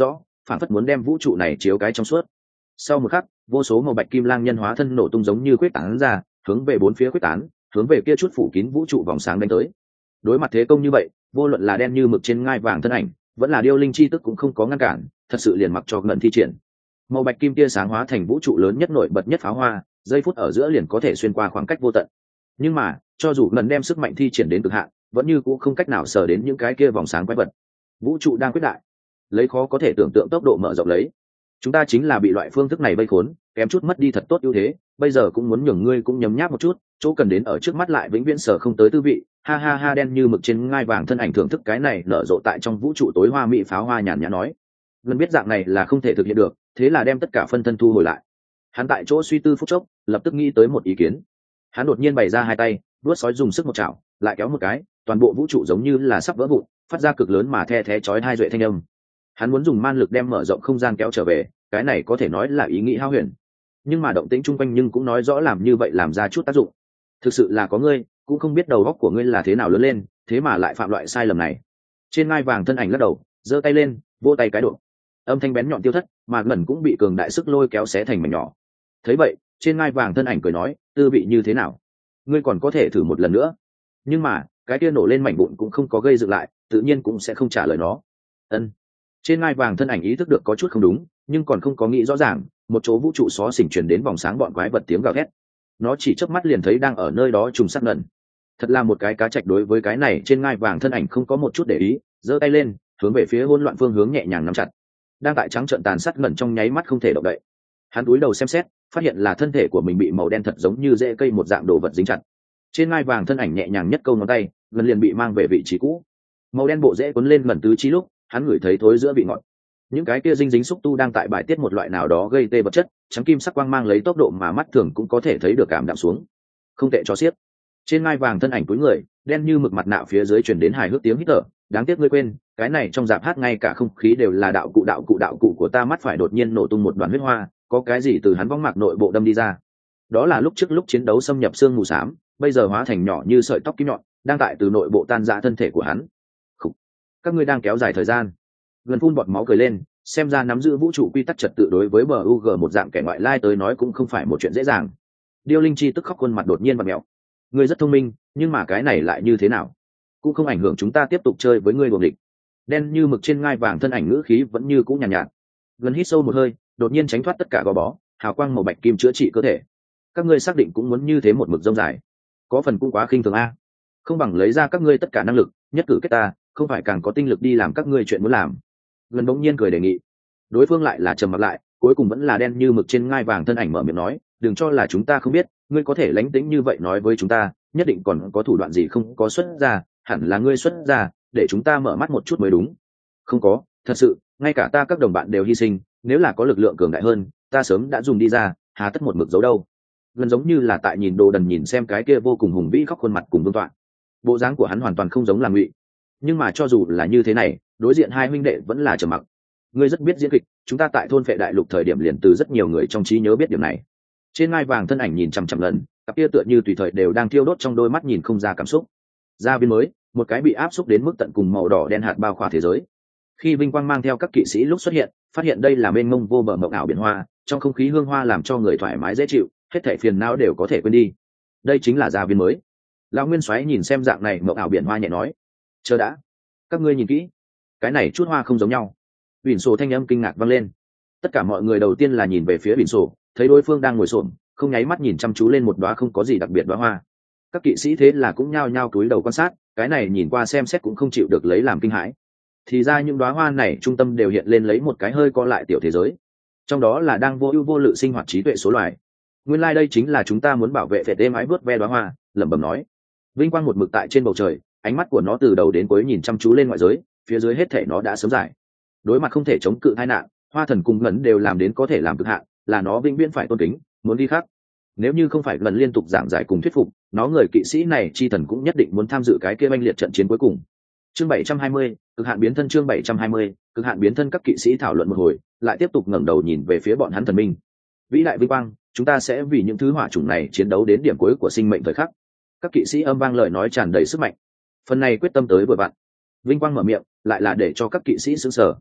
phản phất muốn đem vũ trụ này chiếu cái trong suốt. Sau một khắc, vô số màu bạch kim lang nhân hóa thân nổ tung giống như quyết tán ra, hướng về bốn phía quyết tán, hướng về kia chút phủ kín vũ trụ vòng sáng đánh tới. Đối mặt thế công như vậy, vô luận là đen như mực trên ngai vàng thân ảnh, vẫn là điêu linh chi tức cũng không có ngăn cản, thật sự liền mặc cho ngẩn thi triển. Màu bạch kim tia sáng hóa thành vũ trụ lớn nhất nổi bật nhất pháo hoa, giây phút ở giữa liền có thể xuyên qua khoảng cách vô tận. Nhưng mà, cho dù ngẩn đem sức mạnh thi triển đến cực hạn, vẫn như cũng không cách nào sờ đến những cái kia vòng sáng quái vật. Vũ trụ đang quyết đại, lấy khó có thể tưởng tượng tốc độ mở rộng lấy. Chúng ta chính là bị loại phương thức này vây khốn, kém chút mất đi thật tốt ưu thế, bây giờ cũng muốn nhường ngươi cũng nhấm nháp một chút, chỗ cần đến ở trước mắt lại vĩnh viễn sở không tới tư vị. Ha ha ha, đen như mực trên ngai vàng thân ảnh thưởng thức cái này nở rộ tại trong vũ trụ tối hoa mỹ pháo hoa nhàn nhã nói. Ngân biết dạng này là không thể thực hiện được, thế là đem tất cả phân thân thu hồi lại. Hắn tại chỗ suy tư phút chốc, lập tức nghĩ tới một ý kiến. Hắn đột nhiên bày ra hai tay, đuốt sói dùng sức một chảo, lại kéo một cái, toàn bộ vũ trụ giống như là sắp vỡ vụn, phát ra cực lớn mà the thé chói hai duệ thanh âm. Hắn muốn dùng man lực đem mở rộng không gian kéo trở về, cái này có thể nói là ý nghĩ hao huyền. Nhưng mà động tĩnh chung quanh nhưng cũng nói rõ làm như vậy làm ra chút tác dụng. Thực sự là có ngươi, cũng không biết đầu óc của ngươi là thế nào lớn lên, thế mà lại phạm loại sai lầm này. Trên ngai vàng thân ảnh lắc đầu, giơ tay lên, vỗ tay cái độ. Âm thanh bén nhọn tiêu thất, mà ngẩn cũng bị cường đại sức lôi kéo xé thành mảnh nhỏ. Thấy vậy, trên ngai vàng thân ảnh cười nói, tư vị như thế nào? Ngươi còn có thể thử một lần nữa. Nhưng mà, cái kia nổ lên mảnh vụn cũng không có gây dựng lại, tự nhiên cũng sẽ không trả lời nó. Ân. Trên ngai vàng thân ảnh ý thức được có chút không đúng, nhưng còn không có nghĩ rõ ràng, một chỗ vũ trụ xó xỉnh truyền đến vòng sáng bọn quái vật tiếng gào thét. Nó chỉ chớp mắt liền thấy đang ở nơi đó trùng sát ngẩn. Thật là một cái cá trạch đối với cái này trên ngai vàng thân ảnh không có một chút để ý, giơ tay lên, hướng về phía hỗn loạn phương hướng nhẹ nhàng nắm chặt. Đang tại trắng trợn tàn sát ngẩn trong nháy mắt không thể động đậy. Hắn cúi đầu xem xét, phát hiện là thân thể của mình bị màu đen thật giống như rễ cây một dạng đồ vật dính chặt. Trên ngai vàng thân ảnh nhẹ nhàng nhất câu ngón tay, gần liền bị mang về vị trí cũ. Màu đen bộ rễ cuốn lên ngẩn tứ chi lúc, hắn ngửi thấy thối giữa vị ngọt. Những cái kia dinh dính xúc tu đang tại bài tiết một loại nào đó gây tê vật chất, trắng kim sắc quang mang lấy tốc độ mà mắt thường cũng có thể thấy được cảm đạm xuống. Không tệ cho xiết. Trên ngai vàng thân ảnh cúi người, đen như mực mặt nạ phía dưới truyền đến hài hước tiếng hít thở. Đáng tiếc ngươi quên, cái này trong dạp hát ngay cả không khí đều là đạo cụ đạo cụ đạo cụ của ta. Mắt phải đột nhiên nổ tung một đoàn huyết hoa, có cái gì từ hắn võng mạc nội bộ đâm đi ra. Đó là lúc trước lúc chiến đấu xâm nhập xương mù xám, bây giờ hóa thành nhỏ như sợi tóc kim nhọn, đang tại từ nội bộ tan rã thân thể của hắn. Khủ. Các ngươi đang kéo dài thời gian. Gần phun bọt máu cười lên, xem ra nắm giữ vũ trụ quy tắc trật tự đối với bờ u g một dạng kẻ ngoại lai tới nói cũng không phải một chuyện dễ dàng. Điêu linh chi tức khóc khuôn mặt đột nhiên vặn mèo. Ngươi rất thông minh, nhưng mà cái này lại như thế nào? Cũng không ảnh hưởng chúng ta tiếp tục chơi với ngươi đuổi địch. Đen như mực trên ngai vàng thân ảnh ngữ khí vẫn như cũ nhàn nhạt, nhạt. Gần hít sâu một hơi, đột nhiên tránh thoát tất cả gò bó, hào quang màu bạch kim chữa trị cơ thể. Các ngươi xác định cũng muốn như thế một mực rông dài, có phần cũng quá khinh thường a. Không bằng lấy ra các ngươi tất cả năng lực, nhất cử kết ta, không phải càng có tinh lực đi làm các ngươi chuyện muốn làm. Gần bỗng nhiên cười đề nghị. Đối phương lại là trầm mặc lại, cuối cùng vẫn là đen như mực trên ngai vàng thân ảnh mở miệng nói, đừng cho là chúng ta không biết, ngươi có thể lánh tĩnh như vậy nói với chúng ta, nhất định còn có thủ đoạn gì không có xuất ra, hẳn là ngươi xuất ra, để chúng ta mở mắt một chút mới đúng. Không có, thật sự, ngay cả ta các đồng bạn đều hy sinh, nếu là có lực lượng cường đại hơn, ta sớm đã dùng đi ra, hà tất một mực giấu đâu. Gần giống như là tại nhìn đồ đần nhìn xem cái kia vô cùng hùng vĩ khóc khuôn mặt cùng vương tọa. Bộ dáng của hắn hoàn toàn không giống là Ngụy. Nhưng mà cho dù là như thế này, đối diện hai huynh đệ vẫn là trầm mặc. Ngươi rất biết diễn kịch, chúng ta tại thôn Phệ Đại Lục thời điểm liền từ rất nhiều người trong trí nhớ biết điểm này. Trên ngai vàng thân ảnh nhìn chằm chằm lần, cặp kia tựa như tùy thời đều đang thiêu đốt trong đôi mắt nhìn không ra cảm xúc. Gia viên mới, một cái bị áp xúc đến mức tận cùng màu đỏ đen hạt bao khỏa thế giới. Khi vinh quang mang theo các kỵ sĩ lúc xuất hiện, phát hiện đây là mênh mông vô bờ mộng ảo biển hoa, trong không khí hương hoa làm cho người thoải mái dễ chịu, hết thảy phiền não đều có thể quên đi. Đây chính là gia viên mới. Lão Nguyên Soái nhìn xem dạng này mộng ảo biển hoa nhẹ nói, chờ đã, các ngươi nhìn kỹ, cái này chút hoa không giống nhau. Bỉn sổ thanh âm kinh ngạc vang lên. Tất cả mọi người đầu tiên là nhìn về phía bỉn sổ, thấy đối phương đang ngồi xổm, không nháy mắt nhìn chăm chú lên một đóa không có gì đặc biệt đóa hoa. Các kỵ sĩ thế là cũng nhao nhao cúi đầu quan sát, cái này nhìn qua xem xét cũng không chịu được lấy làm kinh hãi. Thì ra những đóa hoa này trung tâm đều hiện lên lấy một cái hơi co lại tiểu thế giới, trong đó là đang vô ưu vô lự sinh hoạt trí tuệ số loài. Nguyên lai like đây chính là chúng ta muốn bảo vệ phệ tê mãi vớt ve đóa hoa, lẩm bẩm nói. Vinh quang một mực tại trên bầu trời, ánh mắt của nó từ đầu đến cuối nhìn chăm chú lên ngoại giới, phía dưới hết thể nó đã sớm giải. Đối mặt không thể chống cự tai nạn, hoa thần cùng ngẩn đều làm đến có thể làm cực hạn, là nó vĩnh viễn phải tôn kính, muốn đi khác. Nếu như không phải lần liên tục giảng giải cùng thuyết phục, nó người kỵ sĩ này chi thần cũng nhất định muốn tham dự cái kia oanh liệt trận chiến cuối cùng. Chương bảy trăm hai mươi, cực hạn biến thân. Chương bảy trăm hai mươi, cực hạn biến thân. Các kỵ sĩ thảo luận một hồi, lại tiếp tục ngẩng đầu nhìn về phía bọn hắn thần minh. Vĩ đại vinh quang, chúng ta sẽ vì những thứ hỏa chủng này chiến đấu đến điểm cuối của sinh mệnh thời khắc. Các kỵ sĩ âm vang lời nói tràn đầy sức mạnh. Phần này quyết tâm tới vừa vặn. Vinh quang mở miệng, lại là để cho các kỵ sĩ sững sờ.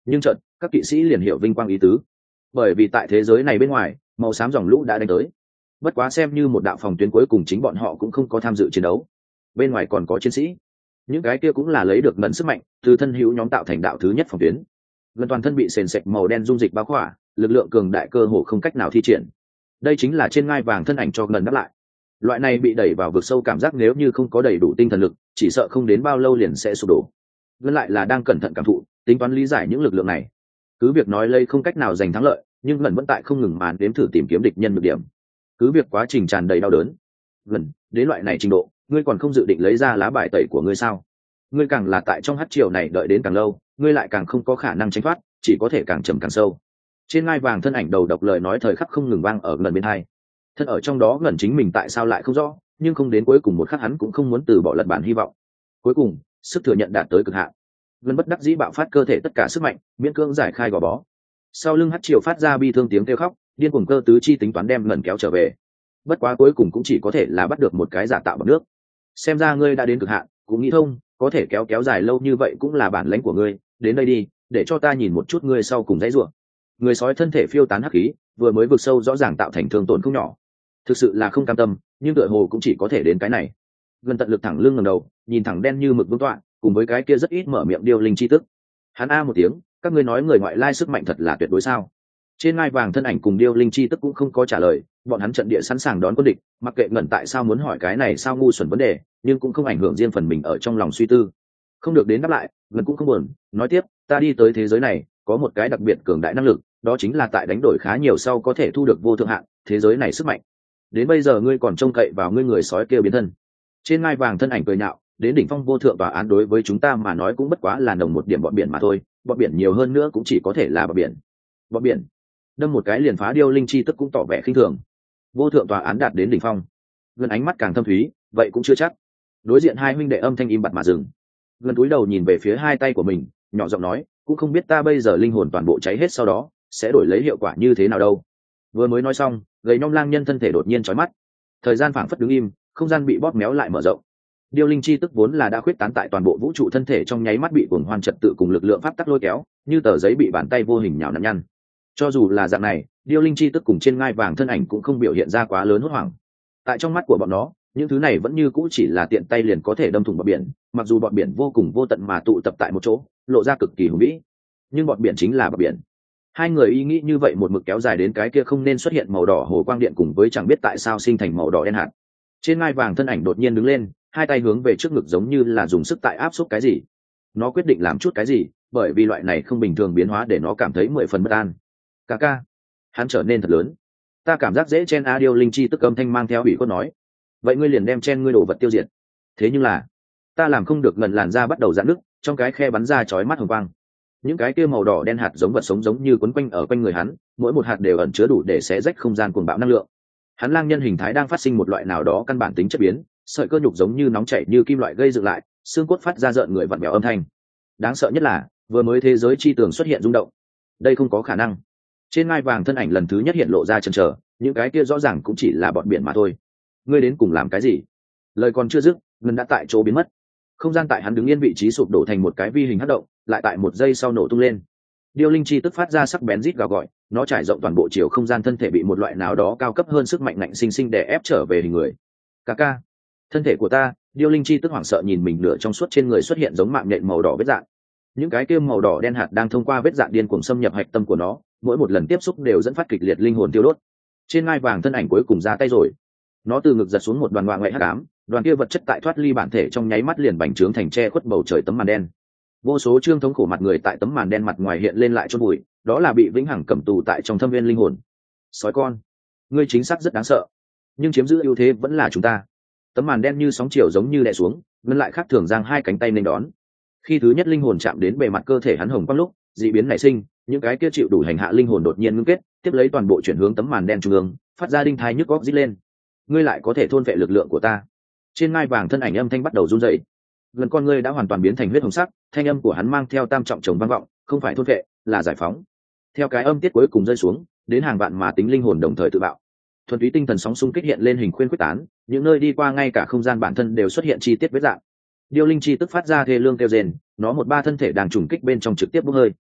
nhưng chợt các kỵ sĩ liền hiểu vinh quang ý tứ, bởi vì tại thế giới này bên ngoài màu xám dòng lũ đã đánh tới. Bất quá xem như một đạo phòng tuyến, cuối cùng chính bọn họ cũng không có tham dự chiến đấu. Bên ngoài còn có chiến sĩ, những cái kia cũng là lấy được ngần sức mạnh từ thân hữu nhóm tạo thành đạo thứ nhất phòng tuyến. Gần toàn thân bị sền sệt màu đen dung dịch bao khỏa, lực lượng cường đại cơ hồ không cách nào thi triển. Đây chính là trên ngai vàng thân ảnh cho ngần đáp lại. Loại này bị đẩy vào vực sâu cảm giác nếu như không có đầy đủ tinh thần lực, chỉ sợ không đến bao lâu liền sẽ sụp đổ. Gần lại là đang cẩn thận cảm thụ, tính toán lý giải những lực lượng này. Cứ việc nói lây không cách nào giành thắng lợi, nhưng ngần vẫn tại không ngừng màn đếm thử tìm kiếm địch nhân nhược điểm. Cứ việc quá trình tràn đầy đau đớn. Gần đến loại này trình độ, ngươi còn không dự định lấy ra lá bài tẩy của ngươi sao? Ngươi càng là tại trong hát triều này đợi đến càng lâu, ngươi lại càng không có khả năng tránh thoát, chỉ có thể càng trầm càng sâu. Trên ngai vàng thân ảnh đầu độc lời nói thời khắc không ngừng vang ở gần bên hai. Thân ở trong đó gần chính mình tại sao lại không rõ, nhưng không đến cuối cùng một khắc hắn cũng không muốn từ bỏ lật bản hy vọng. Cuối cùng sức thừa nhận đạt tới cực hạn, gần bất đắc dĩ bạo phát cơ thể tất cả sức mạnh, miễn cưỡng giải khai gò bó. Sau lưng hát triều phát ra bi thương tiếng kêu khóc, điên cuồng cơ tứ chi tính toán đem ngần kéo trở về. Bất quá cuối cùng cũng chỉ có thể là bắt được một cái giả tạo bằng nước. Xem ra ngươi đã đến cực hạn, cũng nghĩ thông, có thể kéo kéo dài lâu như vậy cũng là bản lãnh của ngươi. Đến đây đi, để cho ta nhìn một chút ngươi sau cùng dãy rủa. Người sói thân thể phiêu tán hắc khí, vừa mới vực sâu rõ ràng tạo thành thương tổn không nhỏ. Thực sự là không cam tâm, nhưng tựa hồ cũng chỉ có thể đến cái này. Gần tận lực thẳng lưng ngẩng đầu, nhìn thẳng đen như mực vương tọa, cùng với cái kia rất ít mở miệng điêu linh chi tức. Hắn a một tiếng, các ngươi nói người ngoại lai sức mạnh thật là tuyệt đối sao? Trên ngai vàng thân ảnh cùng điêu linh chi tức cũng không có trả lời, bọn hắn trận địa sẵn sàng đón quân địch, mặc kệ ngẩn tại sao muốn hỏi cái này sao ngu xuẩn vấn đề, nhưng cũng không ảnh hưởng riêng phần mình ở trong lòng suy tư. Không được đến đáp lại, ngẩn cũng không buồn, nói tiếp, ta đi tới thế giới này, có một cái đặc biệt cường đại năng lực, đó chính là tại đánh đổi khá nhiều sau có thể thu được vô thượng hạn, thế giới này sức mạnh. Đến bây giờ ngươi còn trông cậy vào ngươi người sói kêu biến thân. Trên ngai vàng thân ảnh cười nhạo, đến đỉnh phong vô thượng tòa án đối với chúng ta mà nói cũng bất quá là nồng một điểm bọn biển mà thôi, bọn biển nhiều hơn nữa cũng chỉ có thể là bọn biển. Bọn biển đâm một cái liền phá điêu linh chi tức cũng tỏ vẻ khinh thường. Vô thượng tòa án đạt đến đỉnh phong, gần ánh mắt càng thâm thúy, vậy cũng chưa chắc. Đối diện hai huynh đệ âm thanh im bặt mà dừng. Gần túi đầu nhìn về phía hai tay của mình, nhỏ giọng nói, cũng không biết ta bây giờ linh hồn toàn bộ cháy hết sau đó sẽ đổi lấy hiệu quả như thế nào đâu. Vừa mới nói xong, gầy nhom lang nhân thân thể đột nhiên chói mắt, thời gian phảng phất đứng im, không gian bị bóp méo lại mở rộng. Điêu linh chi tức vốn là đã khuyết tán tại toàn bộ vũ trụ thân thể trong nháy mắt bị cuồng hoan trật tự cùng lực lượng pháp tắc lôi kéo, như tờ giấy bị bàn tay vô hình nhào nặn nhăn. Cho dù là dạng này, điêu linh chi tức cùng trên ngai vàng thân ảnh cũng không biểu hiện ra quá lớn hốt hoảng. Tại trong mắt của bọn nó, những thứ này vẫn như cũ chỉ là tiện tay liền có thể đâm thủng bọt biển, mặc dù bọt biển vô cùng vô tận mà tụ tập tại một chỗ, lộ ra cực kỳ hùng vĩ, nhưng bọt biển chính là bọt biển. Hai người ý nghĩ như vậy một mực kéo dài đến cái kia không nên xuất hiện màu đỏ hồ quang điện cùng với chẳng biết tại sao sinh thành màu đỏ đen hạt. Trên ngai vàng thân ảnh đột nhiên đứng lên, hai tay hướng về trước ngực giống như là dùng sức tại áp xúc cái gì. Nó quyết định làm chút cái gì, bởi vì loại này không bình thường biến hóa để nó cảm thấy mười phần bất an. Ca ca, hắn trở nên thật lớn. Ta cảm giác dễ chen a điêu linh chi tức âm thanh mang theo ủy khuất nói. Vậy ngươi liền đem chen ngươi đồ vật tiêu diệt. Thế nhưng là, ta làm không được, ngần làn da bắt đầu giãn nứt, trong cái khe bắn ra chói mắt hồng quang. Những cái kia màu đỏ đen hạt giống vật sống giống như quấn quanh ở quanh người hắn, mỗi một hạt đều ẩn chứa đủ để xé rách không gian cuồng bạo năng lượng. Hắn lang nhân hình thái đang phát sinh một loại nào đó căn bản tính chất biến, sợi cơ nhục giống như nóng chảy như kim loại gây dựng lại, xương cốt phát ra rợn người vặn vẹo âm thanh. Đáng sợ nhất là, vừa mới thế giới chi tường xuất hiện rung động. Đây không có khả năng. Trên ngai vàng thân ảnh lần thứ nhất hiện lộ ra chần chờ, những cái kia rõ ràng cũng chỉ là bọn biển mà thôi. Ngươi đến cùng làm cái gì? Lời còn chưa dứt, ngân đã tại chỗ biến mất. Không gian tại hắn đứng yên vị trí sụp đổ thành một cái vi hình hắc động, lại tại một giây sau nổ tung lên. Điêu linh chi tức phát ra sắc bén rít gào gọi, nó trải rộng toàn bộ chiều không gian, thân thể bị một loại nào đó cao cấp hơn sức mạnh ngạnh sinh sinh đè ép trở về hình người. Ca ca, thân thể của ta. Điêu linh chi tức hoảng sợ nhìn mình nửa trong suốt trên người xuất hiện giống mạng nhện màu đỏ vết dạn. Những cái kia màu đỏ đen hạt đang thông qua vết dạn điên cuồng xâm nhập hạch tâm của nó, mỗi một lần tiếp xúc đều dẫn phát kịch liệt linh hồn tiêu đốt. Trên ngai vàng thân ảnh cuối cùng ra tay rồi. Nó từ ngực giật xuống một đoàn ngoại ngoại hắc ám, đoàn kia vật chất tại thoát ly bản thể trong nháy mắt liền bành trướng thành che khuất bầu trời tấm màn đen. Vô số trương thống khổ mặt người tại tấm màn đen mặt ngoài hiện lên lại chôn bụi, đó là bị vĩnh hằng cầm tù tại trong thâm viên linh hồn. Sói con, ngươi chính xác rất đáng sợ, nhưng chiếm giữ ưu thế vẫn là chúng ta. Tấm màn đen như sóng chiều giống như đè xuống, ngân lại khác thường giang hai cánh tay nên đón. Khi thứ nhất linh hồn chạm đến bề mặt cơ thể hắn hồng quang lúc, dị biến nảy sinh, những cái kia chịu đủ hành hạ linh hồn đột nhiên ngưng kết, tiếp lấy toàn bộ chuyển hướng tấm màn đen trung ương, phát ra đinh thai nhức góc rít lên. Ngươi lại có thể thôn vệ lực lượng của ta. Trên ngai vàng thân ảnh âm thanh bắt đầu run rẩy. Gần con ngươi đã hoàn toàn biến thành huyết hồng sắc, thanh âm của hắn mang theo tam trọng chồng vang vọng, không phải thôn vệ, là giải phóng. Theo cái âm tiết cuối cùng rơi xuống, đến hàng vạn mà tính linh hồn đồng thời tự bạo. Thuần túy tinh thần sóng xung kích hiện lên hình khuyên quyết tán, những nơi đi qua ngay cả không gian bản thân đều xuất hiện chi tiết vết dạng. Điêu linh chi tức phát ra thê lương kêu rền, nó một ba thân thể đang trùng kích bên trong trực tiếp bốc hơi.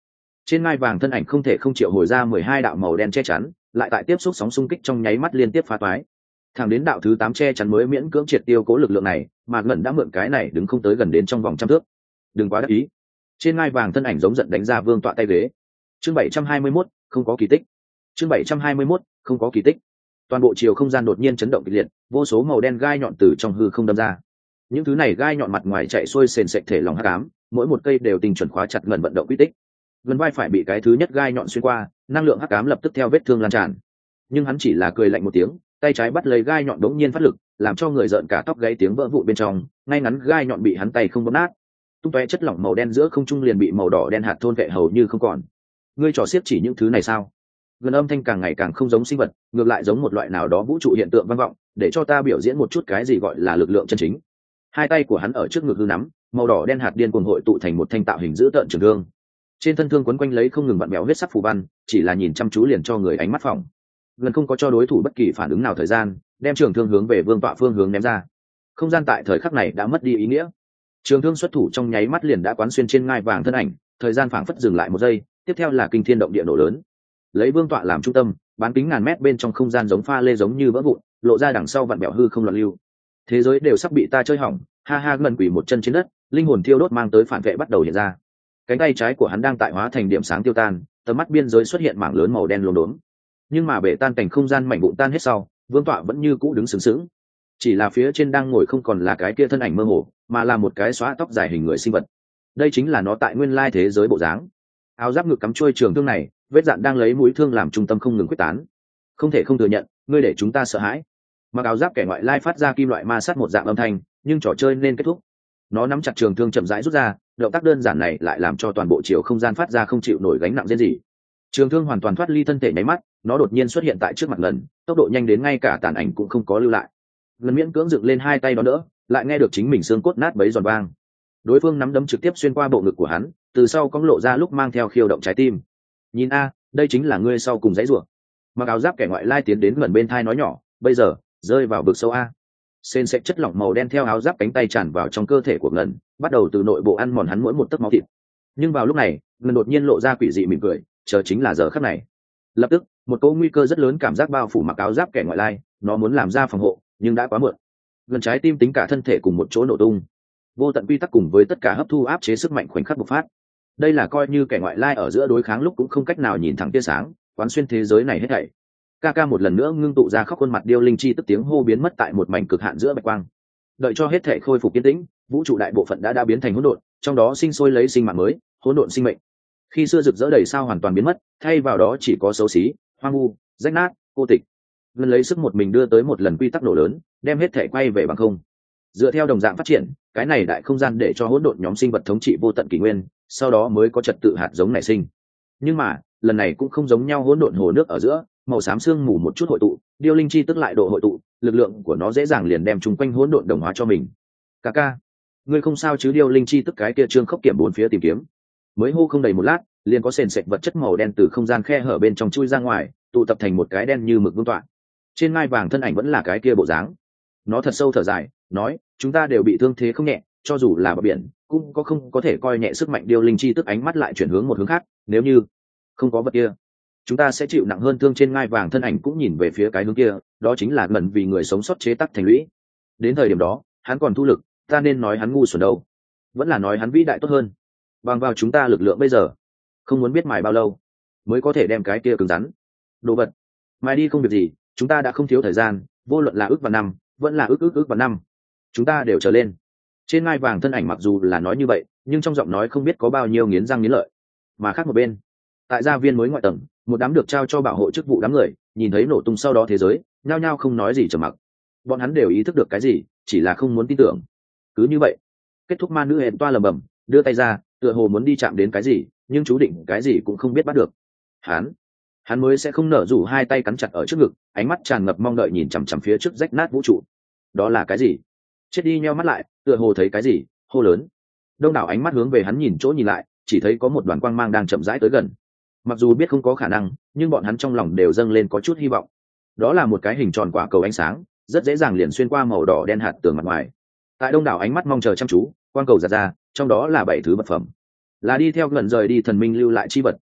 Trên ngai vàng thân ảnh không thể không triệu hồi ra mười hai đạo màu đen che chắn, lại tại tiếp xúc sóng xung kích trong nháy mắt liên tiếp phá toái. Thẳng đến đạo thứ tám che chắn mới miễn cưỡng triệt tiêu cố lực lượng này, mà Ngẩn đã mượn cái này đứng không tới gần đến trong vòng trăm thước. Đừng quá đắc ý. Trên ngai vàng thân ảnh giống giận đánh ra vương tọa tay ghế. Chương bảy trăm hai mươi mốt, không có kỳ tích. Chương bảy trăm hai mươi mốt, không có kỳ tích. Toàn bộ chiều không gian đột nhiên chấn động kịch liệt, vô số màu đen gai nhọn từ trong hư không đâm ra. Những thứ này gai nhọn mặt ngoài chạy xuôi sền sệt thể lòng hắc ám, mỗi một cây đều tình chuẩn khóa chặt Ngẩn vận động quy tích. Gần vai phải bị cái thứ nhất gai nhọn xuyên qua, năng lượng hắc ám lập tức theo vết thương lan tràn. Nhưng hắn chỉ là cười lạnh một tiếng, tay trái bắt lấy gai nhọn đống nhiên phát lực, làm cho người giận cả tóc gáy tiếng vỡ vụn bên trong, ngay ngắn gai nhọn bị hắn tay không bóp nát. Tung tóe chất lỏng màu đen giữa không trung liền bị màu đỏ đen hạt thôn vệ hầu như không còn. Ngươi trò xiết chỉ những thứ này sao? Gần âm thanh càng ngày càng không giống sinh vật, ngược lại giống một loại nào đó vũ trụ hiện tượng vang vọng, để cho ta biểu diễn một chút cái gì gọi là lực lượng chân chính. Hai tay của hắn ở trước ngực hư nắm, màu đỏ đen hạt điên cuồng hội tụ thành một thanh tạo hình dữ tợn trường thương. Trên thân thương quấn quanh lấy không ngừng vặn béo huyết sắc phù văn, chỉ là nhìn chăm chú liền cho người ánh mắt phỏng. Gần không có cho đối thủ bất kỳ phản ứng nào thời gian, đem trường thương hướng về vương tọa phương hướng ném ra. Không gian tại thời khắc này đã mất đi ý nghĩa. Trường thương xuất thủ trong nháy mắt liền đã quán xuyên trên ngai vàng thân ảnh, thời gian phảng phất dừng lại một giây, tiếp theo là kinh thiên động địa nổ lớn. Lấy vương tọa làm trung tâm, bán kính ngàn mét bên trong không gian giống pha lê giống như vỡ vụn, lộ ra đằng sau vặn bẹo hư không loạn lưu. Thế giới đều sắp bị ta chơi hỏng, ha ha. Ngẩn quỷ một chân trên đất, linh hồn thiêu đốt mang tới phản vệ bắt đầu hiện ra. Cánh tay trái của hắn đang tại hóa thành điểm sáng tiêu tan, tầm mắt biên giới xuất hiện mảng lớn màu đen lốm đốm. Nhưng mà bể tan cảnh không gian mảnh vụn tan hết sau, vương tọa vẫn như cũ đứng sướng sướng. Chỉ là phía trên đang ngồi không còn là cái kia thân ảnh mơ hồ, mà là một cái xóa tóc dài hình người sinh vật. Đây chính là nó tại nguyên lai thế giới bộ dáng. Áo giáp ngực cắm trôi trường thương này, vết dạn đang lấy mũi thương làm trung tâm không ngừng quyết tán. Không thể không thừa nhận, ngươi để chúng ta sợ hãi. Mặc áo giáp kẻ ngoại lai phát ra kim loại ma sát một dạng âm thanh, nhưng trò chơi nên kết thúc. Nó nắm chặt trường thương chậm rãi rút ra, động tác đơn giản này lại làm cho toàn bộ chiều không gian phát ra không chịu nổi gánh nặng riêng gì. Trường thương hoàn toàn thoát ly thân thể nháy mắt, nó đột nhiên xuất hiện tại trước mặt Ngẩn, tốc độ nhanh đến ngay cả tàn ảnh cũng không có lưu lại. Ngẩn miễn cưỡng dựng lên hai tay đó đỡ, lại nghe được chính mình xương cốt nát bấy giòn vang. Đối phương nắm đấm trực tiếp xuyên qua bộ ngực của hắn, từ sau cong lộ ra lúc mang theo khiêu động trái tim. Nhìn a, đây chính là ngươi sau cùng dãy rủa. Mặc áo giáp kẻ ngoại lai tiến đến Ngẩn bên thai nói nhỏ, bây giờ rơi vào vực sâu a. Sên sẽ chất lỏng màu đen theo áo giáp cánh tay tràn vào trong cơ thể của Ngẩn, bắt đầu từ nội bộ ăn mòn hắn mỗi một tấc máu thịt. Nhưng vào lúc này, Ngẩn đột nhiên lộ ra quỷ dị mỉm cười, chờ chính là giờ khắc này. Lập tức, một cỗ nguy cơ rất lớn cảm giác bao phủ mặc áo giáp kẻ ngoại lai, nó muốn làm ra phòng hộ, nhưng đã quá muộn. Gần trái tim tính cả thân thể cùng một chỗ nổ tung. Vô tận quy tắc cùng với tất cả hấp thu áp chế sức mạnh khoảnh khắc bộc phát. Đây là coi như kẻ ngoại lai ở giữa đối kháng lúc cũng không cách nào nhìn thẳng tia sáng, quán xuyên thế giới này hết thảy. Ca ca một lần nữa ngưng tụ ra khóc khuôn mặt điêu linh chi tức tiếng hô biến mất tại một mảnh cực hạn giữa bạch quang. Đợi cho hết thảy khôi phục yên tĩnh, vũ trụ đại bộ phận đã đã biến thành hỗn độn, trong đó sinh sôi lấy sinh mạng mới, hỗn độn sinh mệnh. Khi xưa rực rỡ đầy sao hoàn toàn biến mất, thay vào đó chỉ có xấu xí, hoang vu, rách nát, cô tịch. Ngân lấy sức một mình đưa tới một lần quy tắc nổ lớn, đem hết thảy quay về bằng không. Dựa theo đồng dạng phát triển, cái này đại không gian để cho hỗn độn nhóm sinh vật thống trị vô tận kỷ nguyên, sau đó mới có trật tự hạt giống nảy sinh. Nhưng mà, lần này cũng không giống nhau, hỗn độn hồ nước ở giữa, màu xám sương mù một chút hội tụ, điêu linh chi tức lại độ hội tụ, lực lượng của nó dễ dàng liền đem chung quanh hỗn độn đồng hóa cho mình. Ca ca, ngươi không sao chứ? Điêu linh chi tức cái kia trương khốc kiểm bốn phía tìm kiếm. Mới hô không đầy một lát, liền có sền sệt vật chất màu đen từ không gian khe hở bên trong chui ra ngoài, tụ tập thành một cái đen như mực vương tọa. Trên ngai vàng thân ảnh vẫn là cái kia bộ dáng. Nó thật sâu thở dài, nói, chúng ta đều bị thương thế không nhẹ, cho dù là bờ biển cũng có không có thể coi nhẹ sức mạnh. Điêu linh chi tức ánh mắt lại chuyển hướng một hướng khác, nếu như không có vật kia, chúng ta sẽ chịu nặng hơn. Thương trên ngai vàng thân ảnh cũng nhìn về phía cái hướng kia, đó chính là Ngẩn vì người sống sót chế tác thành lũy. Đến thời điểm đó, hắn còn thu lực, ta nên nói hắn ngu xuẩn đâu, vẫn là nói hắn vĩ đại tốt hơn. Bằng vào chúng ta lực lượng bây giờ, không muốn biết mài bao lâu mới có thể đem cái kia cứng rắn đồ vật mài đi. Không việc gì, chúng ta đã không thiếu thời gian, vô luận là ước và năm, vẫn là ước ước ước và năm, chúng ta đều trở lên. Trên ngai vàng thân ảnh mặc dù là nói như vậy, nhưng trong giọng nói không biết có bao nhiêu nghiến răng nghiến lợi. Mà khác một bên, tại gia viên mới ngoại tầng, một đám được trao cho bảo hộ chức vụ đám người nhìn thấy nổ tung sau đó thế giới, nhao nhao không nói gì, trầm mặc. Bọn hắn đều ý thức được cái gì, chỉ là không muốn tin tưởng. Cứ như vậy, kết thúc. Ma nữ hẹn toa lầm bầm, đưa tay ra, tựa hồ muốn đi chạm đến cái gì, nhưng chú định cái gì cũng không biết bắt được. Hắn, hắn mới sẽ không nở rủ hai tay cắn chặt ở trước ngực, ánh mắt tràn ngập mong đợi nhìn chằm chằm phía trước rách nát vũ trụ. Đó là cái gì? Chết đi nheo mắt lại, tựa hồ thấy cái gì, hô lớn. Đông đảo ánh mắt hướng về hắn nhìn chỗ nhìn lại, chỉ thấy có một đoàn quang mang đang chậm rãi tới gần. Mặc dù biết không có khả năng, nhưng bọn hắn trong lòng đều dâng lên có chút hy vọng. Đó là một cái hình tròn quả cầu ánh sáng, rất dễ dàng liền xuyên qua màu đỏ đen hạt tường mặt ngoài. Tại đông đảo ánh mắt mong chờ chăm chú, quang cầu giật ra, trong đó là bảy thứ vật phẩm, là đi theo Ngẩn rời đi thần minh lưu lại chi vật,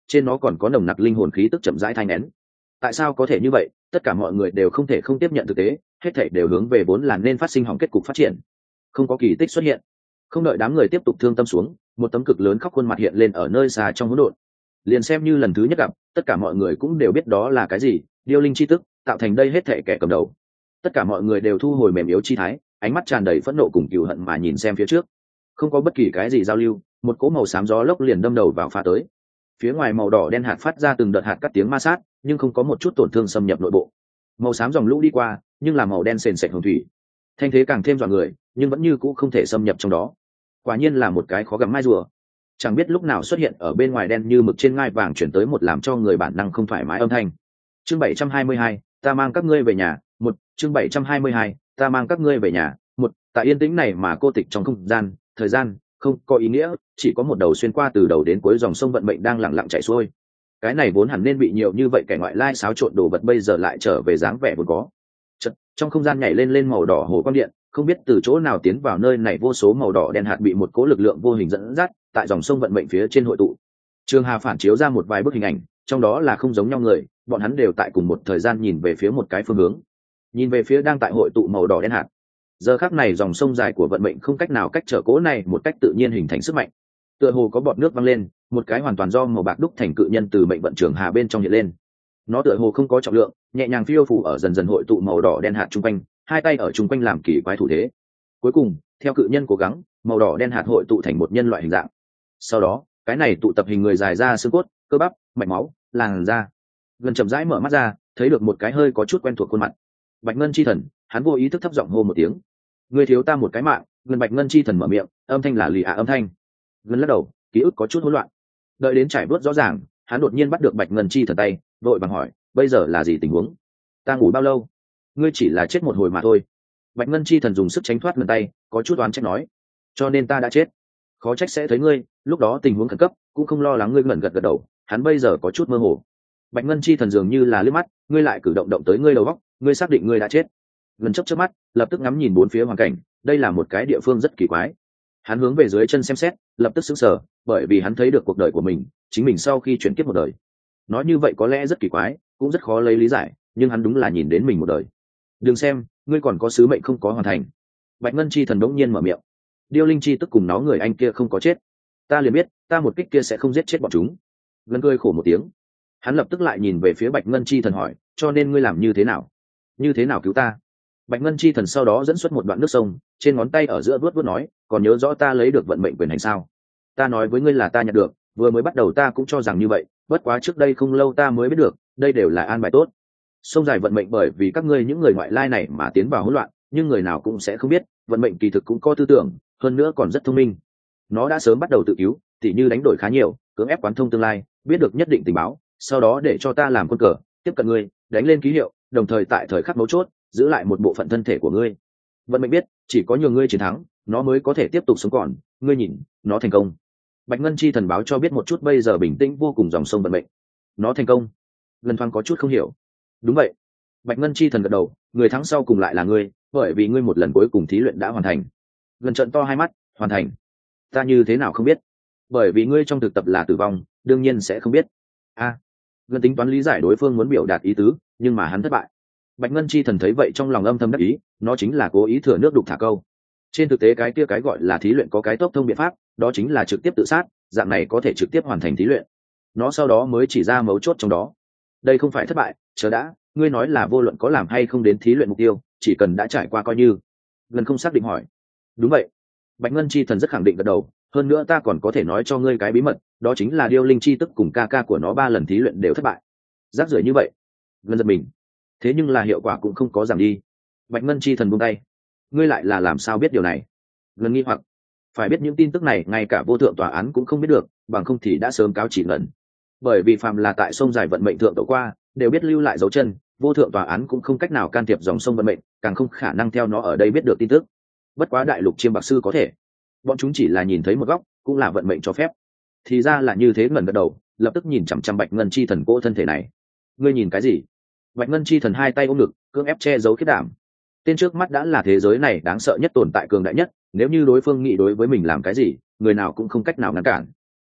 trên nó còn có nồng nặc linh hồn khí tức chậm rãi thai nén. Tại sao có thể như vậy? Tất cả mọi người đều không thể không tiếp nhận thực tế, hết thảy đều hướng về vốn là nên phát sinh hỏng kết cục phát triển. Không có kỳ tích xuất hiện. Không đợi đám người tiếp tục thương tâm xuống, một tấm cực lớn khóc khuôn mặt hiện lên ở nơi xa trong hỗn độn. Liền xem như lần thứ nhất gặp, tất cả mọi người cũng đều biết đó là cái gì, điêu linh chi tức, tạo thành đây hết thảy kẻ cầm đầu. Tất cả mọi người đều thu hồi mềm yếu chi thái, ánh mắt tràn đầy phẫn nộ cùng cừu hận mà nhìn xem phía trước. Không có bất kỳ cái gì giao lưu, một cỗ màu xám gió lốc liền đâm đầu vào phá tới. Phía ngoài màu đỏ đen hạt phát ra từng đợt hạt cắt tiếng ma sát, nhưng không có một chút tổn thương xâm nhập nội bộ. Màu xám dòng lũ đi qua, nhưng là màu đen sền sệt hồng thủy. Thanh thế càng thêm dọa người, nhưng vẫn như cũ không thể xâm nhập trong đó. Quả nhiên là một cái khó gặm mai rùa. Chẳng biết lúc nào xuất hiện ở bên ngoài đen như mực trên ngai vàng chuyển tới một làm cho người bản năng không thoải mái âm thanh. Chương bảy trăm hai mươi hai, ta mang các ngươi về nhà. Một, chương bảy trăm hai mươi hai, ta mang các ngươi về nhà. Một, tại yên tĩnh này mà cô tịch trong không gian, thời gian không có ý nghĩa, chỉ có một đầu xuyên qua từ đầu đến cuối dòng sông vận mệnh đang lặng lặng chảy xuôi. Cái này vốn hẳn nên bị nhiều như vậy kẻ ngoại lai xáo trộn đồ vật bây giờ lại trở về dáng vẻ vốn có. Chật, trong không gian nhảy lên lên màu đỏ hồ quang điện, không biết từ chỗ nào tiến vào nơi này vô số màu đỏ đen hạt bị một cỗ lực lượng vô hình dẫn dắt, tại dòng sông vận mệnh phía trên hội tụ. Trường Hà phản chiếu ra một vài bức hình ảnh, trong đó là không giống nhau người, bọn hắn đều tại cùng một thời gian nhìn về phía một cái phương hướng, nhìn về phía đang tại hội tụ màu đỏ đen hạt. Giờ khắc này dòng sông dài của vận mệnh không cách nào cách trở cỗ này một cách tự nhiên hình thành sức mạnh. Tựa hồ có bọt nước văng lên, một cái hoàn toàn do màu bạc đúc thành cự nhân từ mệnh vận trường hà bên trong hiện lên. Nó tựa hồ không có trọng lượng, nhẹ nhàng phiêu phù ở dần dần hội tụ màu đỏ đen hạt trung quanh, hai tay ở trung quanh làm kỳ quái thủ thế. Cuối cùng, theo cự nhân cố gắng, màu đỏ đen hạt hội tụ thành một nhân loại hình dạng. Sau đó, cái này tụ tập hình người dài ra xương cốt, cơ bắp, mạch máu, làn da. Gần chậm rãi mở mắt ra, thấy được một cái hơi có chút quen thuộc khuôn mặt. Bạch Ngân chi thần, hắn vô ý thức thấp giọng hô một tiếng. Ngươi thiếu ta một cái mạng. Gần Bạch Ngân chi thần mở miệng, âm thanh là lì ạ âm thanh. Gần lắc đầu, ký ức có chút hỗn loạn. Đợi đến trải bớt rõ ràng, hắn đột nhiên bắt được Bạch Ngân chi thần tay, vội vàng hỏi, bây giờ là gì tình huống? Ta ngủ bao lâu? Ngươi chỉ là chết một hồi mà thôi. Bạch Ngân chi thần dùng sức tránh thoát ngân tay, có chút oán trách nói, cho nên ta đã chết. Khó trách sẽ thấy ngươi, lúc đó tình huống khẩn cấp, cũng không lo lắng. Ngươi ngẩn gật gật đầu, hắn bây giờ có chút mơ hồ. Bạch Ngân chi thần dường như là liếc mắt, ngươi lại cử động động tới ngươi đầu góc, ngươi xác định ngươi đã chết. Gần chớp chớp mắt, lập tức ngắm nhìn bốn phía hoàn cảnh, đây là một cái địa phương rất kỳ quái. Hắn hướng về dưới chân xem xét, lập tức sững sờ, bởi vì hắn thấy được cuộc đời của mình, chính mình sau khi chuyển kiếp một đời. Nói như vậy có lẽ rất kỳ quái, cũng rất khó lấy lý giải, nhưng hắn đúng là nhìn đến mình một đời. Đừng xem, ngươi còn có sứ mệnh không có hoàn thành. Bạch Ngân chi thần đống nhiên mở miệng. Điêu linh chi tức cùng nó người anh kia không có chết, ta liền biết, ta một kích kia sẽ không giết chết bọn chúng. Ngân cười khổ một tiếng. Hắn lập tức lại nhìn về phía Bạch Ngân chi thần hỏi, cho nên ngươi làm như thế nào? Như thế nào cứu ta? Bạch Ngân chi thần sau đó dẫn xuất một đoạn nước sông, trên ngón tay ở giữa vuốt vuốt nói, còn nhớ rõ ta lấy được vận mệnh quyền hành sao? Ta nói với ngươi là ta nhận được, vừa mới bắt đầu ta cũng cho rằng như vậy, bất quá trước đây không lâu ta mới biết được, đây đều là an bài tốt. Sông dài vận mệnh bởi vì các ngươi những người ngoại lai này mà tiến vào hỗn loạn, nhưng người nào cũng sẽ không biết, vận mệnh kỳ thực cũng có tư tưởng, hơn nữa còn rất thông minh. Nó đã sớm bắt đầu tự cứu, tỉ như đánh đổi khá nhiều, cưỡng ép quán thông tương lai, biết được nhất định tình báo, sau đó để cho ta làm quân cờ, tiếp cận ngươi, đánh lên ký hiệu, đồng thời tại thời khắc mấu chốt, giữ lại một bộ phận thân thể của ngươi. Vận mệnh biết, chỉ có nhường ngươi chiến thắng, nó mới có thể tiếp tục sống còn, ngươi nhìn, nó thành công. Bạch Ngân chi thần báo cho biết một chút bây giờ bình tĩnh vô cùng dòng sông vận mệnh. Nó thành công. Lần thoáng có chút không hiểu. Đúng vậy. Bạch Ngân chi thần gật đầu, người thắng sau cùng lại là ngươi, bởi vì ngươi một lần cuối cùng thí luyện đã hoàn thành. Gần trận to hai mắt, hoàn thành. Ta như thế nào không biết? Bởi vì ngươi trong thực tập là tử vong, đương nhiên sẽ không biết. A. À, gần tính toán lý giải đối phương muốn biểu đạt ý tứ, nhưng mà hắn thất bại. Bạch Ngân chi thần thấy vậy trong lòng âm thầm đắc ý, nó chính là cố ý thừa nước đục thả câu. Trên thực tế cái kia cái gọi là thí luyện có cái tốc thông biện pháp, đó chính là trực tiếp tự sát, dạng này có thể trực tiếp hoàn thành thí luyện. Nó sau đó mới chỉ ra mấu chốt trong đó. Đây không phải thất bại, chờ đã, ngươi nói là vô luận có làm hay không đến thí luyện mục tiêu, chỉ cần đã trải qua coi như. Gần không xác định hỏi. Đúng vậy. Bạch Ngân chi thần rất khẳng định gật đầu, hơn nữa ta còn có thể nói cho ngươi cái bí mật, đó chính là điêu linh chi tức cùng ca ca của nó ba lần thí luyện đều thất bại. Rác rưởi như vậy. Gần giật mình. Thế nhưng là hiệu quả cũng không có giảm đi. Bạch Ngân chi thần buông tay. Ngươi lại là làm sao biết điều này? Gần nghi hoặc. Phải biết những tin tức này ngay cả vô thượng tòa án cũng không biết được, bằng không thì đã sớm cáo chỉ ngẩn. Bởi vì phàm là tại sông dài vận mệnh thượng tẩu qua, đều biết lưu lại dấu chân, vô thượng tòa án cũng không cách nào can thiệp dòng sông vận mệnh, càng không khả năng theo nó ở đây biết được tin tức. Bất quá đại lục chiêm bạc sư có thể, bọn chúng chỉ là nhìn thấy một góc, cũng là vận mệnh cho phép. Thì ra là như thế. Ngẩn gật đầu, lập tức nhìn chằm chằm Bạch Ngân chi thần cỗ thân thể này. Ngươi nhìn cái gì? Bạch Ngân chi thần hai tay ôm ngực, cưỡng ép che giấu khiết đảm. Tên trước mắt đã là thế giới này đáng sợ nhất, tồn tại cường đại nhất, nếu như đối phương nghĩ đối với mình làm cái gì, người nào cũng không cách nào ngăn cản.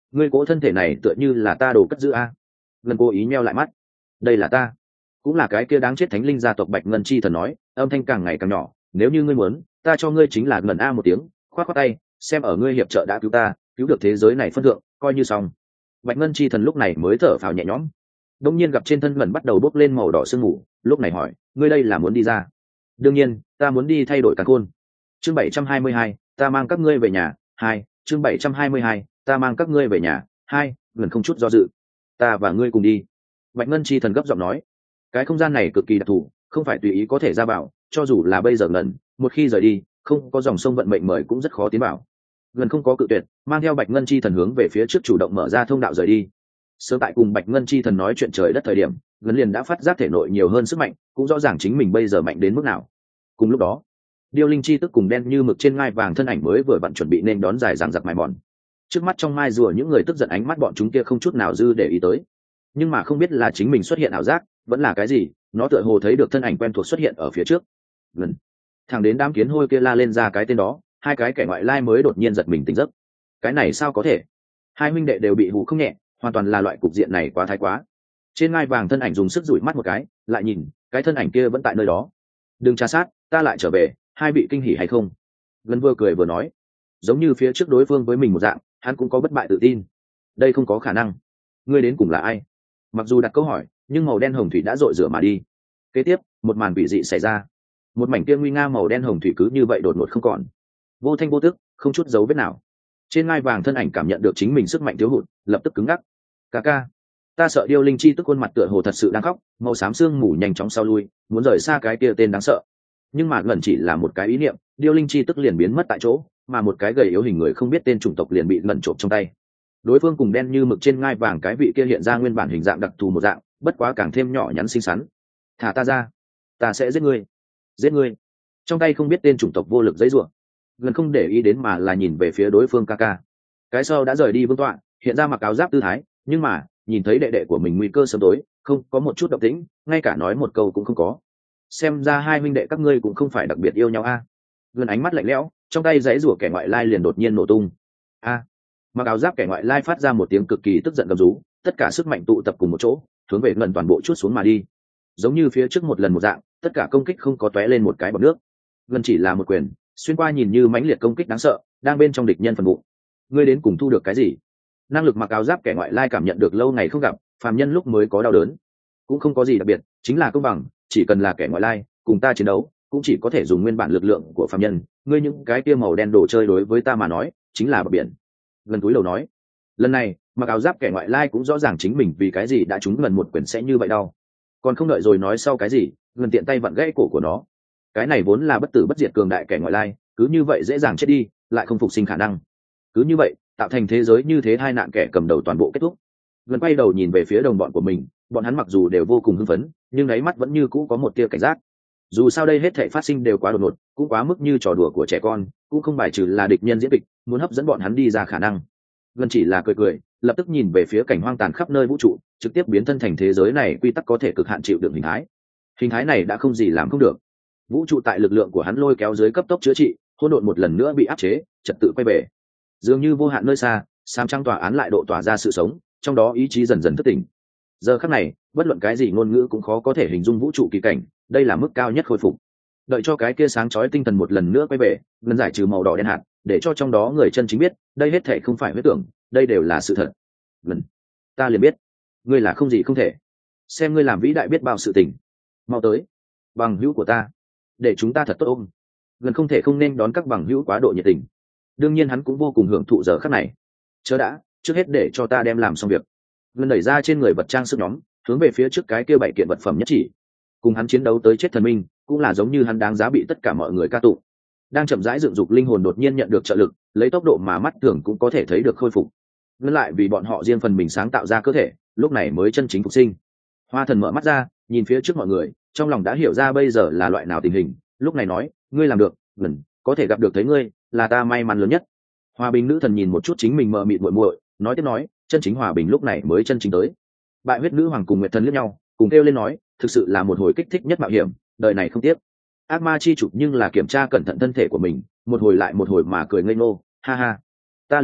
ngươi cố thân thể này tựa như là ta đồ cất giữ a. Ngân cố ý meo lại mắt. Đây là ta, cũng là cái kia đáng chết thánh linh gia tộc Bạch Ngân Chi Thần nói, âm thanh càng ngày càng nhỏ. Nếu như ngươi muốn, ta cho ngươi chính là ngần a một tiếng, khoát khoát tay, xem ở ngươi hiệp trợ đã cứu ta, cứu được thế giới này phân thượng, coi như xong. Bạch Ngân Chi Thần lúc này mới thở phào nhẹ nhõm. Đông nhiên gặp trên thân ngần bắt đầu bốc lên màu đỏ sương mù, lúc này hỏi, ngươi đây là muốn đi ra? Đương nhiên, ta muốn đi thay đổi càn khôn. Chương bảy trăm hai mươi hai, ta mang các ngươi về nhà. Hai, chương bảy trăm hai mươi hai, ta mang các ngươi về nhà. Hai, ngần không chút do dự. Ta và ngươi cùng đi. Bạch Ngân Chi Thần gấp giọng nói, cái không gian này cực kỳ đặc thù, không phải tùy ý có thể ra vào, cho dù là bây giờ ngần, một khi rời đi, không có dòng sông vận mệnh mời cũng rất khó tiến vào. Ngần không có cự tuyệt, mang theo Bạch Ngân Chi Thần hướng về phía trước chủ động mở ra thông đạo rời đi. Sớm tại cùng Bạch Ngân Chi Thần nói chuyện trời đất thời điểm, ngần liền đã phát giác thể nội nhiều hơn sức mạnh, cũng rõ ràng chính mình bây giờ mạnh đến mức nào. Cùng lúc đó, điêu linh chi tức cùng đen như mực trên ngai vàng thân ảnh mới vừa vặn chuẩn bị nên đón dài dằng dặc mài mòn. Trước mắt trong mai rùa những người tức giận ánh mắt bọn chúng kia không chút nào dư để ý tới, nhưng mà không biết là chính mình xuất hiện ảo giác vẫn là cái gì, nó tựa hồ thấy được thân ảnh quen thuộc xuất hiện ở phía trước. Lần thẳng đến đám kiến hôi kia la lên ra cái tên đó, hai cái kẻ ngoại lai mới đột nhiên giật mình tỉnh giấc. Cái này sao có thể? Hai huynh đệ đều bị hù không nhẹ, hoàn toàn là loại cục diện này quá thái quá. Trên ngai vàng thân ảnh dùng sức dụi mắt một cái, lại nhìn cái thân ảnh kia vẫn tại nơi đó. Đừng tra sát, ta lại trở về, hai bị kinh hỉ hay không? Ngân vừa cười vừa nói, giống như phía trước đối phương với mình một dạng, hắn cũng có bất bại tự tin. Đây không có khả năng. Ngươi đến cùng là ai? Mặc dù đặt câu hỏi, nhưng màu đen hồng thủy đã dội rửa mà đi. Kế tiếp, một màn quỷ dị xảy ra. Một mảnh kia nguy nga màu đen hồng thủy cứ như vậy đột ngột không còn, vô thanh vô tức, không chút dấu vết nào. Trên ngai vàng thân ảnh cảm nhận được chính mình sức mạnh thiếu hụt, lập tức cứng ngắc. Ca ca, ta sợ điêu linh chi tức khuôn mặt tựa hồ thật sự đang khóc, màu xám xương mù nhanh chóng sau lui, muốn rời xa cái kia tên đáng sợ. Nhưng mà gần chỉ là một cái ý niệm, điêu linh chi tức liền biến mất tại chỗ, mà một cái gầy yếu hình người không biết tên chủng tộc liền bị ngẩn trộm trong tay. Đối phương cùng đen như mực trên ngai vàng cái vị kia hiện ra nguyên bản hình dạng đặc thù một dạng, bất quá càng thêm nhỏ nhắn xinh xắn. Thả ta ra, ta sẽ giết ngươi, giết ngươi. Trong tay không biết tên chủng tộc vô lực giãy giụa, gần không để ý đến mà là nhìn về phía đối phương ca ca. Cái sau đã rời đi vương tọa, hiện ra mặc áo giáp tư thái, nhưng mà nhìn thấy đệ đệ của mình nguy cơ sớm tối, không có một chút động tĩnh, ngay cả nói một câu cũng không có. Xem ra hai huynh đệ các ngươi cũng không phải đặc biệt yêu nhau a. À. Gần ánh mắt lạnh lẽo, trong tay giãy giụa kẻ ngoại lai liền đột nhiên nổ tung. A. À. Mặc áo giáp kẻ ngoại lai phát ra một tiếng cực kỳ tức giận gầm rú, tất cả sức mạnh tụ tập cùng một chỗ, hướng về ngần toàn bộ chuốt xuống mà đi. Giống như phía trước một lần một dạng, tất cả công kích không có tóe lên một cái bọt nước. Ngân chỉ là một quyền, xuyên qua nhìn như mãnh liệt công kích đáng sợ, đang bên trong địch nhân phần bụng. Ngươi đến cùng thu được cái gì? Năng lực mặc áo giáp kẻ ngoại lai cảm nhận được lâu ngày không gặp, phàm nhân lúc mới có đau đớn, cũng không có gì đặc biệt, chính là công bằng, chỉ cần là kẻ ngoại lai, cùng ta chiến đấu, cũng chỉ có thể dùng nguyên bản lực lượng của phàm nhân. Ngươi những cái kia màu đen đồ chơi đối với ta mà nói, chính là bờ biển. Gần túi đầu nói, lần này mặc áo giáp kẻ ngoại lai cũng rõ ràng chính mình vì cái gì đã trúng gần một quyền sẽ như vậy đau. Còn không đợi rồi nói sau cái gì, gần tiện tay vặn gãy cổ của nó. Cái này vốn là bất tử bất diệt cường đại kẻ ngoại lai, cứ như vậy dễ dàng chết đi, lại không phục sinh khả năng. Cứ như vậy tạo thành thế giới như thế hai nạn kẻ cầm đầu toàn bộ kết thúc. Gần quay đầu nhìn về phía đồng bọn của mình, bọn hắn mặc dù đều vô cùng hưng phấn, nhưng đáy mắt vẫn như cũ có một tia cảnh giác. Dù sao đây hết thảy phát sinh đều quá đột ngột, cũng quá mức như trò đùa của trẻ con, cũng không bài trừ là địch nhân diễn kịch, muốn hấp dẫn bọn hắn đi ra khả năng. Gần chỉ là cười cười, lập tức nhìn về phía cảnh hoang tàn khắp nơi vũ trụ, trực tiếp biến thân thành thế giới này quy tắc có thể cực hạn chịu đựng hình thái. Hình thái này đã không gì làm không được. Vũ trụ tại lực lượng của hắn lôi kéo dưới cấp tốc chữa trị, hỗn độn một lần nữa bị áp chế, trật tự quay về. Dường như vô hạn nơi xa, sam trăng tòa án lại độ tỏa ra sự sống, trong đó ý chí dần dần thức tỉnh. Giờ khắc này, bất luận cái gì ngôn ngữ cũng khó có thể hình dung vũ trụ kỳ cảnh, đây là mức cao nhất khôi phục. Đợi cho cái kia sáng chói tinh thần một lần nữa quay về, ngân giải trừ màu đỏ đen hạt, để cho trong đó người chân chính biết, đây hết thể không phải huyết tưởng, đây đều là sự thật. Ngân, ta liền biết, ngươi là không gì không thể. Xem ngươi làm vĩ đại biết bao sự tình. Mau tới, bằng hữu của ta, để chúng ta thật tốt ôm. Ngân không thể không nên đón các bằng hữu quá độ nhiệt tình. Đương nhiên hắn cũng vô cùng hưởng thụ giờ khắc này. Chớ đã, trước hết để cho ta đem làm xong việc. Ngân đẩy ra trên người vật trang sức nhóm, hướng về phía trước cái kia bảy kiện vật phẩm nhất chỉ. Cùng hắn chiến đấu tới chết thần minh, cũng là giống như hắn đáng giá bị tất cả mọi người ca tụng. Đang chậm rãi dựng dục linh hồn đột nhiên nhận được trợ lực, lấy tốc độ mà mắt thường cũng có thể thấy được khôi phục. Ngân lại vì bọn họ riêng phần mình sáng tạo ra cơ thể, lúc này mới chân chính phục sinh. Hoa thần mở mắt ra, nhìn phía trước mọi người, trong lòng đã hiểu ra bây giờ là loại nào tình hình, lúc này nói, ngươi làm được, Ngân, có thể gặp được thấy ngươi, là ta may mắn lớn nhất. Hòa bình nữ thần nhìn một chút chính mình mờ mịt muội muội, nói tiếp nói, chân chính hòa bình lúc này mới chân chính tới. Bại huyết nữ hoàng cùng nguyệt thần liếc nhau, cùng kêu lên nói, thực sự là một hồi kích thích nhất mạo hiểm, đời này không tiếc. Ác ma chi trục nhưng là kiểm tra cẩn thận thân thể của mình, một hồi lại một hồi mà cười ngây ngô, ha ha, ta liền biết,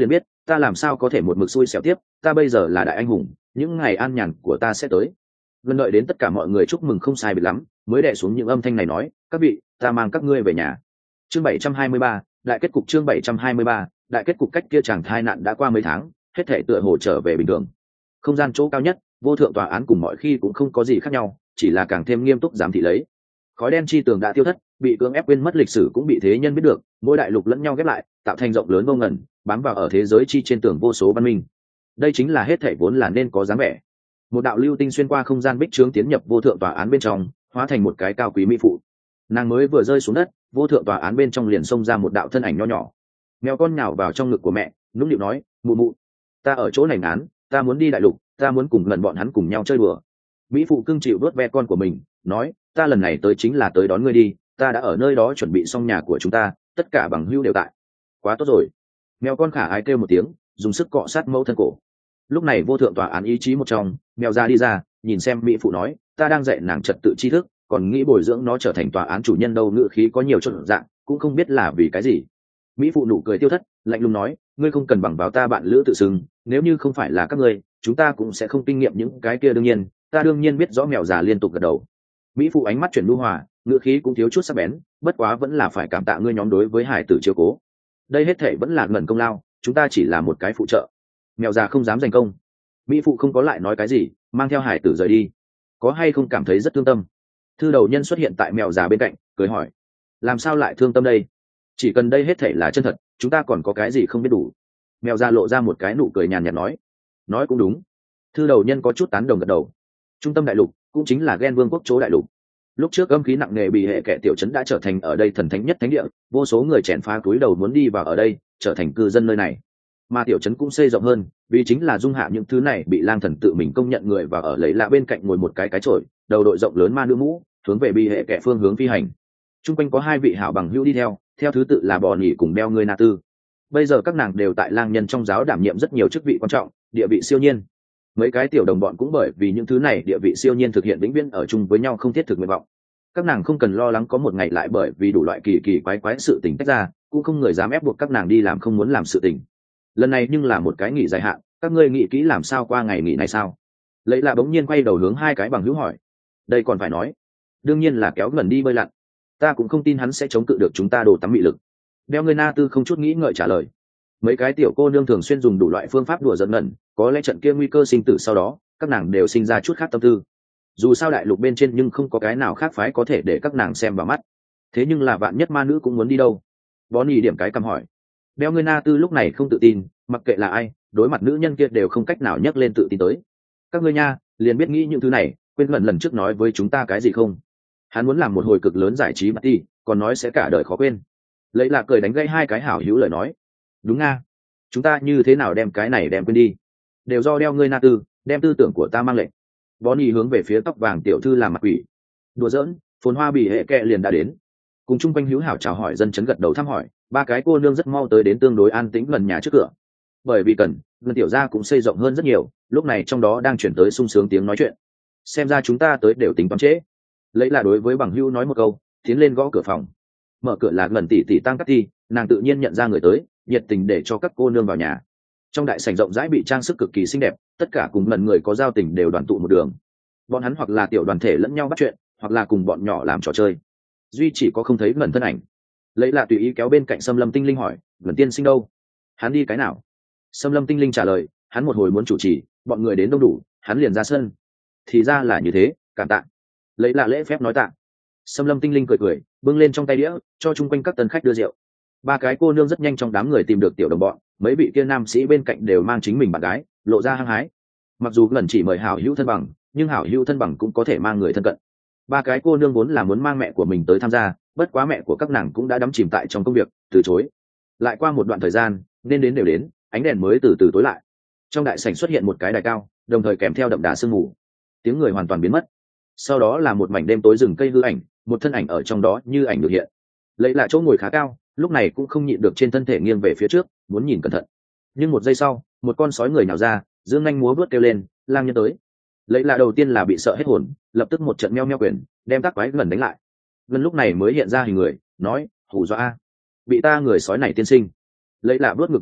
ta làm sao có thể một mực xui xẻo tiếp, ta bây giờ là đại anh hùng, những ngày an nhàn của ta sẽ tới. Gần đợi đến tất cả mọi người chúc mừng không sai biệt lắm, mới đè xuống những âm thanh này nói, các vị, ta mang các ngươi về nhà. Chương bảy trăm hai mươi ba, đại kết cục. Chương bảy trăm hai mươi ba, đại kết cục. Cách kia chàng thai nạn đã qua mấy tháng, hết thể tựa hồ trở về bình thường. Không gian chỗ cao nhất, vô thượng tòa án cùng mọi khi cũng không có gì khác nhau, chỉ là càng thêm nghiêm túc giám thị lấy. Khói đen chi tường đã tiêu thất, bị cưỡng ép quên mất lịch sử cũng bị thế nhân biết được, mỗi đại lục lẫn nhau ghép lại, tạo thành rộng lớn vô ngần, bám vào ở thế giới chi trên tường vô số văn minh. Đây chính là hết thể vốn là nên có dáng vẻ. Một đạo lưu tinh xuyên qua không gian bích trướng tiến nhập vô thượng tòa án bên trong, hóa thành một cái cao quý mỹ phụ. Nàng mới vừa rơi xuống đất, vô thượng tòa án bên trong liền xông ra một đạo thân ảnh nho nhỏ. Mèo con nhào vào trong ngực của mẹ, nũng nịu nói, mụ mụ, ta ở chỗ này ngán, ta muốn đi đại lục, ta muốn cùng lần bọn hắn cùng nhau chơi đùa. Mỹ phụ cưng chịu đốt ve con của mình, nói, ta lần này tới chính là tới đón ngươi đi, ta đã ở nơi đó chuẩn bị xong nhà của chúng ta, tất cả bằng hữu đều tại. Quá tốt rồi. Mèo con khả ái kêu một tiếng, dùng sức cọ sát mẫu thân cổ. Lúc này vô thượng tòa án ý chí một trong, mèo ra đi ra, nhìn xem mỹ phụ nói, ta đang dạy nàng trật tự tri thức, còn nghĩ bồi dưỡng nó trở thành tòa án chủ nhân đâu. Ngữ khí có nhiều chút dạng, cũng không biết là vì cái gì. Mỹ phụ nụ cười tiêu thất, lạnh lùng nói, ngươi không cần bằng vào ta bạn lữ tự xưng, nếu như không phải là các ngươi, chúng ta cũng sẽ không kinh nghiệm những cái kia. Đương nhiên, ta đương nhiên biết rõ. Mèo già liên tục gật đầu. Mỹ phụ ánh mắt chuyển lưu hòa, ngữ khí cũng thiếu chút sắc bén, bất quá vẫn là phải cảm tạ ngươi nhóm đối với hải tử chiếu cố. Đây hết thể vẫn là ngẩn công lao, chúng ta chỉ là một cái phụ trợ. Mèo già không dám giành công. Mỹ phụ không có lại nói cái gì, mang theo hải tử rời đi. Có hay không cảm thấy rất thương tâm? Thư đầu nhân xuất hiện tại mèo già bên cạnh, cười hỏi, làm sao lại thương tâm đây? Chỉ cần đây hết thể là chân thật, chúng ta còn có cái gì không biết đủ. Mèo già lộ ra một cái nụ cười nhàn nhạt nói, nói cũng đúng. Thư đầu nhân có chút tán đồng gật đầu. Trung tâm đại lục cũng chính là Gen Vương quốc chỗ đại lục. Lúc trước âm khí nặng nề bị hệ kẻ tiểu trấn đã trở thành ở đây thần thánh nhất thánh địa, vô số người chèn phá túi đầu muốn đi vào ở đây, trở thành cư dân nơi này. Mà tiểu trấn cũng xây rộng hơn, vì chính là dung hạ những thứ này bị lang thần tự mình công nhận người và ở lấy lạ bên cạnh ngồi một cái cái chổi, đầu đội rộng lớn ma nữ mũ, hướng về bị hệ kẻ phương hướng phi hành. Trung quanh có hai vị hảo bằng hữu đi theo, theo thứ tự là Bò Nhỉ cùng Beo người Na Tư. Bây giờ các nàng đều tại lang nhân trong giáo đảm nhiệm rất nhiều chức vị quan trọng, địa vị siêu nhiên. Mấy cái tiểu đồng bọn cũng bởi vì những thứ này địa vị siêu nhiên thực hiện vĩnh viễn ở chung với nhau không thiết thực nguyện vọng. Các nàng không cần lo lắng có một ngày lại bởi vì đủ loại kỳ kỳ quái quái sự tình tách ra, cũng không người dám ép buộc các nàng đi làm không muốn làm sự tình. Lần này nhưng là một cái nghỉ dài hạn, các ngươi nghĩ kỹ làm sao qua ngày nghỉ này sao? Lấy là bỗng nhiên quay đầu hướng hai cái bằng hữu hỏi. Đây còn phải nói, đương nhiên là kéo gần đi bơi lặn. Ta cũng không tin hắn sẽ chống cự được chúng ta đồ tắm mị lực. Đeo người Na Tư không chút nghĩ ngợi trả lời. Mấy cái tiểu cô nương thường xuyên dùng đủ loại phương pháp đùa giỡn ngẩn, có lẽ trận kia nguy cơ sinh tử sau đó, các nàng đều sinh ra chút khác tâm tư. Dù sao đại lục bên trên nhưng không có cái nào khác phái có thể để các nàng xem vào mắt. Thế nhưng là vạn nhất ma nữ cũng muốn đi đâu? Bonnie điểm cái cầm hỏi. Đeo người Na Tư lúc này không tự tin, mặc kệ là ai, đối mặt nữ nhân kia đều không cách nào nhấc lên tự tin tới. Các ngươi nha, liền biết nghĩ những thứ này, quên lần lần trước nói với chúng ta cái gì không? Hắn muốn làm một hồi cực lớn giải trí party, còn nói sẽ cả đời khó quên. Lấy là cười đánh gãy hai cái hảo hữu lời nói. Đúng nga, chúng ta như thế nào đem cái này đem quên đi? Đều do đeo ngươi Na Tư, đem tư tưởng của ta mang lệnh. Bonnie hướng về phía tóc vàng tiểu thư làm mặt quỷ. Đùa giỡn, phồn hoa bị hệ kẹ liền đã đến. Cùng chung quanh hữu hảo chào hỏi dân chấn gật đầu thăm hỏi, ba cái cô nương rất mau tới đến tương đối an tĩnh gần nhà trước cửa. Bởi vì cần, gần tiểu gia cũng xây rộng hơn rất nhiều, lúc này trong đó đang chuyển tới sung sướng tiếng nói chuyện. Xem ra chúng ta tới đều tính toán trễ. Lấy là đối với bằng hữu nói một câu, tiến lên gõ cửa phòng. Mở cửa là gần tỷ tỷ tăng cắt thi, nàng tự nhiên nhận ra người tới, nhiệt tình để cho các cô nương vào nhà. Trong đại sảnh rộng rãi bị trang sức cực kỳ xinh đẹp, tất cả cùng lần người có giao tình đều đoàn tụ một đường. Bọn hắn hoặc là tiểu đoàn thể lẫn nhau bắt chuyện, hoặc là cùng bọn nhỏ làm trò chơi. Duy chỉ có không thấy ngẩn thân ảnh. Lấy là tùy ý kéo bên cạnh Sâm Lâm Tinh Linh hỏi, ngẩn tiên sinh đâu? Hắn đi cái nào? Sâm Lâm Tinh Linh trả lời, hắn một hồi muốn chủ trì, bọn người đến đông đủ, hắn liền ra sân. Thì ra là như thế, cảm tạ. Lấy là lễ phép nói tạ. Sâm Lâm Tinh Linh cười cười, bưng lên trong tay đĩa, cho chung quanh các tân khách đưa rượu. Ba cái cô nương rất nhanh trong đám người tìm được tiểu đồng bọn, mấy vị kia nam sĩ bên cạnh đều mang chính mình bạn gái, lộ ra hăng hái. Mặc dù lần chỉ mời hảo hữu thân bằng, nhưng hảo hữu thân bằng cũng có thể mang người thân cận. Ba cái cô nương vốn là muốn mang mẹ của mình tới tham gia, bất quá mẹ của các nàng cũng đã đắm chìm tại trong công việc, từ chối. Lại qua một đoạn thời gian, nên đến đều đến, ánh đèn mới từ từ tối lại. Trong đại sảnh xuất hiện một cái đài cao, đồng thời kèm theo đậm đà sương mù. Tiếng người hoàn toàn biến mất. Sau đó là một mảnh đêm tối rừng cây hư ảnh, một thân ảnh ở trong đó như ảnh được hiện. Lấy lại chỗ ngồi khá cao, lúc này cũng không nhịn được trên thân thể nghiêng về phía trước, muốn nhìn cẩn thận. Nhưng một giây sau, một con sói người nhào ra, dương nhanh múa vớt kêu lên, lang nhân tới. Lấy lại đầu tiên là bị sợ hết hồn, lập tức một trận meo meo quyền, đem tác quái gần đánh lại. Gần lúc này mới hiện ra hình người, nói, hù dọa a, bị ta người sói này tiên sinh. Lấy lạ vớt ngực một cái,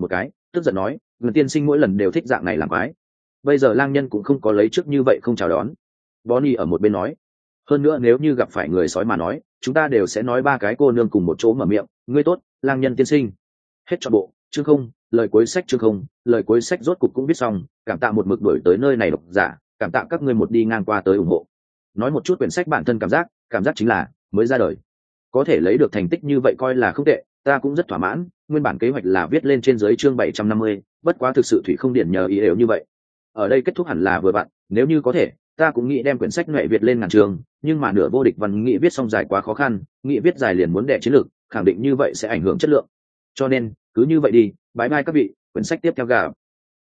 tức giận nói người tiên sinh mỗi lần đều thích dạng này làm quái, bây giờ lang nhân cũng không có lấy trước như vậy không chào đón. Bonnie ở một bên nói, hơn nữa nếu như gặp phải người sói mà nói, chúng ta đều sẽ nói ba cái cô nương cùng một chỗ mở miệng, ngươi tốt, lang nhân tiên sinh. Hết trọn bộ chương không, lời cuối sách chương không, lời cuối sách rốt cục cũng viết xong, cảm tạ một mực đổi tới nơi này độc giả, cảm tạ các ngươi một đi ngang qua tới ủng hộ. Nói một chút quyển sách bản thân cảm giác, cảm giác chính là mới ra đời, có thể lấy được thành tích như vậy coi là không tệ, ta cũng rất thỏa mãn. Nguyên bản kế hoạch là viết lên trên dưới chương bảy trăm năm mươi, bất quá thực sự thủy không điển nhờ ý đều như vậy. Ở đây kết thúc hẳn là vừa vặn, nếu như có thể, ta cũng nghĩ đem quyển sách nhuệ Việt lên ngàn trường, nhưng mà nửa vô địch văn nghĩ viết xong dài quá khó khăn, nghĩ viết dài liền muốn đẻ chiến lược, khẳng định như vậy sẽ ảnh hưởng chất lượng. Cho nên, cứ như vậy đi, bye bye các vị, quyển sách tiếp theo gặp.